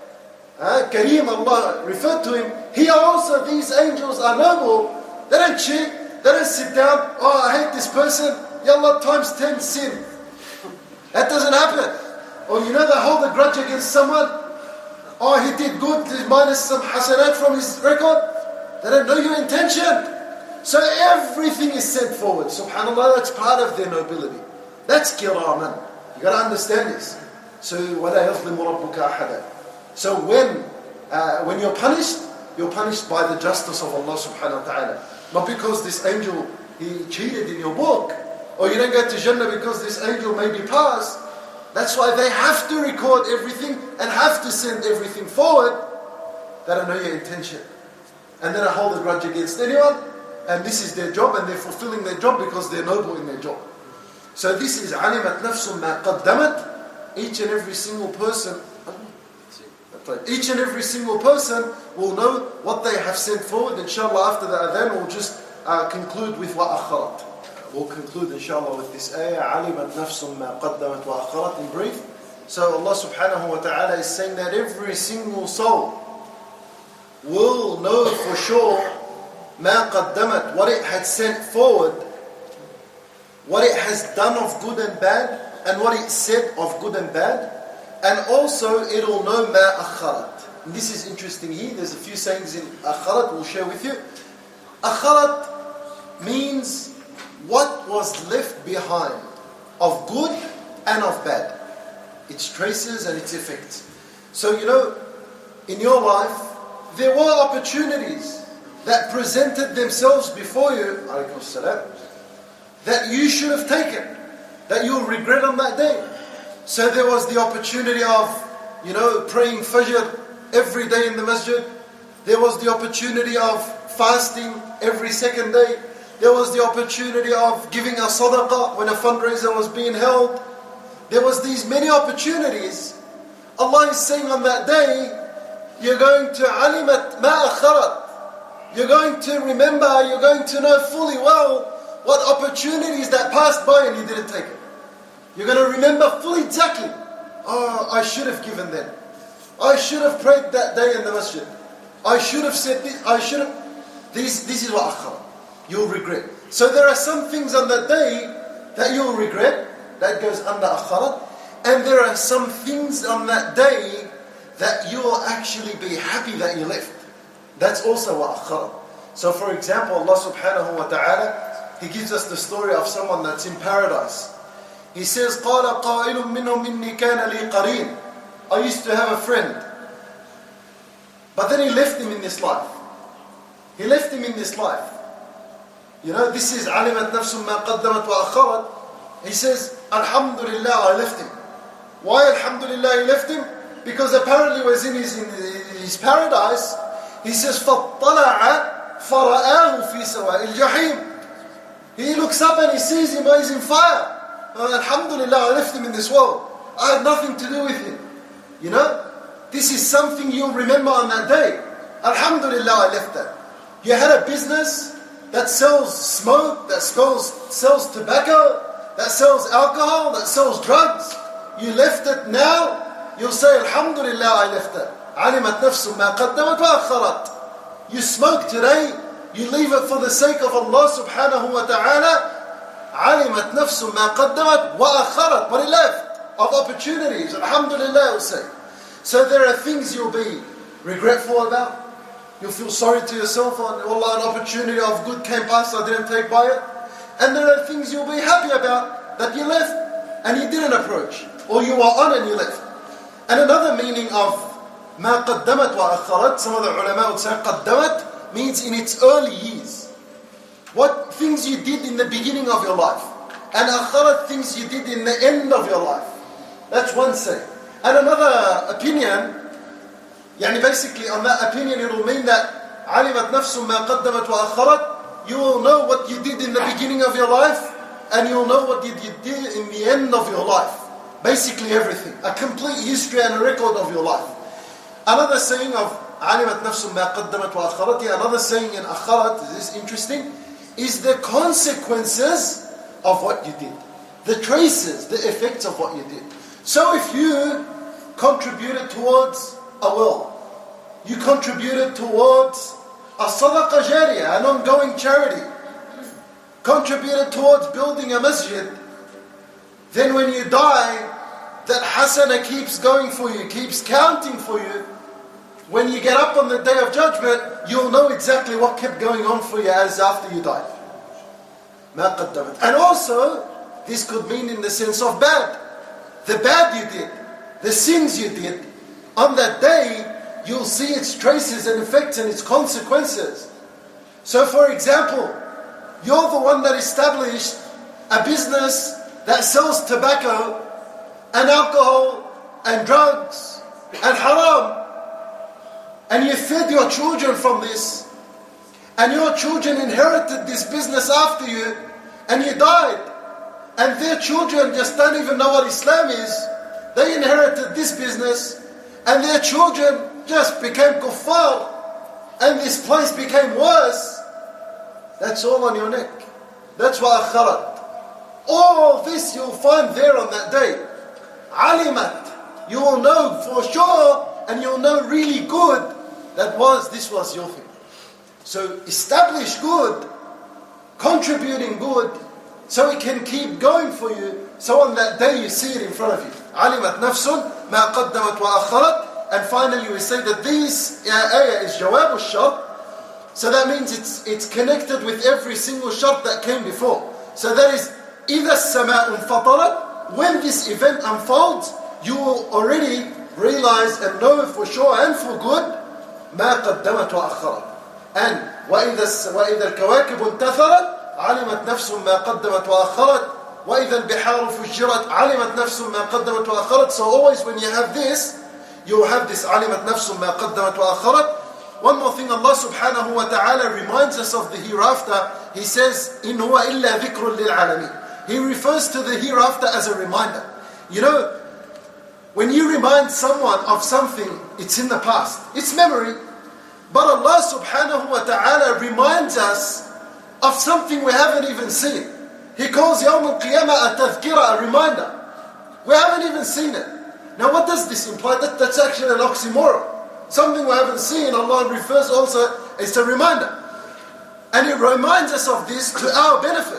uh, Kareem, Allah referred to him, here also these angels are noble. They don't cheat. They don't sit down, oh, I hate this person, yallah, times ten sin. That doesn't happen. Or you know they hold a grudge against someone, oh, he did good, minus some hasanat from his record. They don't know your intention. So everything is sent forward. SubhanAllah, that's part of their nobility. That's kiraman. You got to understand this. So, وَلَا يَظْلِمُ رَبُّكَ أَحَدًا. So when, uh, when you're punished, you're punished by the justice of Allah subhanahu wa ta'ala. Not because this angel, he cheated in your book. Or you don't go to Jannah because this angel maybe passed. That's why they have to record everything and have to send everything forward. They don't know your intention. And they don't hold a grudge against anyone. And this is their job, and they're fulfilling their job because they're noble in their job. So this is عَلِمَتْ نَفْسٌ مَا قَدَّمَتْ. Each and every single person, each and every single person will know what they have sent forward. Inshallah, after the adhan, we'll just uh, conclude with what akharat. We'll conclude, inshallah, with this ayah, عَلِمَتْ نَفْسٌ مَا قَدَّمَتْ وَأَخَّرَتْ, in brief. So Allah subhanahu wa ta'ala is saying that every single soul will know for sure مَا قَدَّمَتْ, what it had sent forward, what it has done of good and bad, and what it said of good and bad. And also it'll know مَا أَخَّرَتْ. This is interesting here. There's a few sayings in أَخَّرَتْ we'll share with you. أَخَّرَتْ means what was left behind of good and of bad. Its traces and its effects. So you know, in your life, there were opportunities that presented themselves before you, alaykum salam, that you should have taken, that you'll regret on that day. So there was the opportunity of, you know, praying Fajr every day in the masjid. There was the opportunity of fasting every second day. There was the opportunity of giving a sadaqah when a fundraiser was being held. There was these many opportunities. Allah is saying on that day, you're going to alimat ma akharat. You're going to remember, you're going to know fully well what opportunities that passed by and you didn't take it. You're going to remember fully exactly. Oh, I should have given them. I should have prayed that day in the masjid. I should have said this. I should have. This, this is what akharat. You'll regret. So there are some things on that day that you'll regret. That goes under akharat. And there are some things on that day that you'll actually be happy that you left. That's also wa akharat. So for example, Allah subhanahu wa ta'ala, He gives us the story of someone that's in paradise. He says, قَالَ قَائِلٌ مِّنْهُمْ إِنِّي كَانَ لِي قَرِينٌ. I used to have a friend. But then he left him in this life. He left him in this life. You know, this is عَلِمَتْ نَفْسٌ مَا قَدَّمَتْ وَأَخَّرَتْ. He says, Alhamdulillah, I left him. Why Alhamdulillah he left him? Because apparently he was in his, in his paradise. He says, فَاطَّلَعَ فَرَآهُ فِي سَوَاءِ الْجَحِيمِ. He looks up and he sees him, but he's in fire. Oh, Alhamdulillah, I left him in this world. I had nothing to do with him. You know, this is something you'll remember on that day. Alhamdulillah, I left that. You had a business that sells smoke, that sells, sells tobacco, that sells alcohol, that sells drugs. You left it now, you'll say, Alhamdulillah, I left it. عَلِمَتْ نَفْسٌ مَا قَدَّمَتْ وَأَخَّرَتْ. You smoke today, you leave it for the sake of Allah subhanahu wa ta'ala. عَلِمَتْ نَفْسٌ مَا قَدَّمَتْ وَأَخَّرَتْ. What he left of opportunities, Alhamdulillah, will say. So there are things you'll be regretful about. You'll feel sorry to yourself, on Allah, an opportunity of good came past, I didn't take by it. And there are things you'll be happy about that you left and you didn't approach, or you were on and you left. And another meaning of مَا قَدَّمَتْ وَأَخَّرَتْ, some of the ulama would say قَدَّمَتْ means in its early years. What things you did in the beginning of your life. And أَخَّرَتْ, things you did in the end of your life. That's one saying. And another opinion, يعني basically on that opinion it will mean that عَلِمَتْ نَفْسٌ مَا قَدَّمَتْ وَأَخَّرَتْ. You will know what you did in the beginning of your life, and you will know what you did in the end of your life. Basically everything. A complete history and a record of your life. Another saying of عَلِمَتْ نَفْسٌ مَا قَدَّمَتْ وَأَخَّرَتْ, another saying in akharat, this is interesting, is the consequences of what you did. The traces, the effects of what you did. So if you contributed towards a well, you contributed towards a sadaqah jariyah, an ongoing charity, contributed towards building a masjid, then when you die, that hasana keeps going for you, keeps counting for you. When you get up on the day of judgment, you'll know exactly what kept going on for you as after you died. مَا قَدَّمَتْ. And also, this could mean in the sense of bad. The bad you did, the sins you did, on that day, you'll see its traces and effects and its consequences. So for example, you're the one that established a business that sells tobacco and alcohol and drugs and haram, and you fed your children from this, and your children inherited this business after you, and you died, and their children just don't even know what Islam is. They inherited this business, and their children just became kuffar, and this place became worse. That's all on your neck. That's why akharat. All this you'll find there on that day. Alimat. You will know for sure, and you'll know really good that was this was your thing. So establish good, contributing good, so it can keep going for you. So on that day you see it in front of you. Alimat nafsun ma qaddamat wa akharat. And finally we say that this ayah is jawab al-shart. So that means it's it's connected with every single shart that came before. So that is, إِذَا السَّمَاءُ انْفَطَرَتْ. When this event unfolds, you will already realize and know for sure and for good مَا قَدَّمَتْ وَأَخَّرَتْ. And وَإِذَا وَإِذَا الْكَوَاكِبُ انْتَثَرَتْ عَلِمَتْ نَفْسٌ مَا قَدَّمَتْ وَأَخَّرَتْ. وَإِذَا الْبِحَارُ فُجِّرَتْ عَلِمَتْ نَفْسٌ مَا قَدَّمَتْ وَأَخَّرَتْ. So always when you have this, you will have this عَلِمَتْ نَفْسٌ مَا قَدَّمَتْ وَأَخَّرَتْ. One more thing, Allah subhanahu wa ta'ala reminds us of the hereafter. He says, إِنْ هُوَ إِلَّا ذِكْرٌ لِلْعَالَمِينَ. He refers to the hereafter as a reminder. You know, when you remind someone of something, it's in the past. It's memory. But Allah subhanahu wa ta'ala reminds us of something we haven't even seen. He calls Yawm al-Qiyamah a tadhkira, a reminder. We haven't even seen it. Now what does this imply? That, that's actually an oxymoron. Something we haven't seen, Allah refers also as a reminder. And it reminds us of this to our benefit.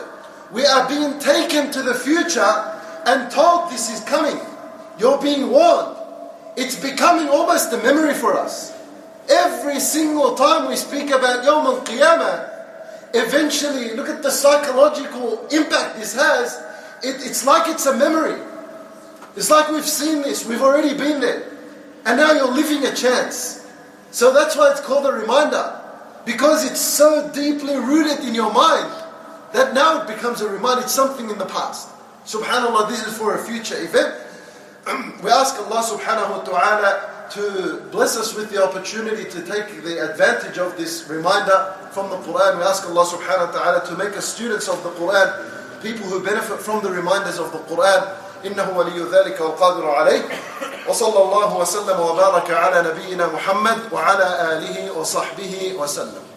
we are being taken to the future and told this is coming. You're being warned. It's becoming almost a memory for us. Every single time we speak about Yawm al-Qiyamah, eventually, look at the psychological impact this has. It, it's like it's a memory. It's like we've seen this, we've already been there. And now you're living a chance. So that's why it's called a reminder. Because it's so deeply rooted in your mind that now it becomes a reminder. It's something in the past. SubhanAllah, this is for a future event. We ask Allah subhanahu wa ta'ala to bless us with the opportunity to take the advantage of this reminder from the Quran. We ask Allah subhanahu wa ta'ala to make us students of the Quran, people who benefit from the reminders of the Quran. إنه ولي ذلك والقادر عليه وصلى الله وسلم وبارك على نبينا محمد وعلى آله وصحبه وسلم.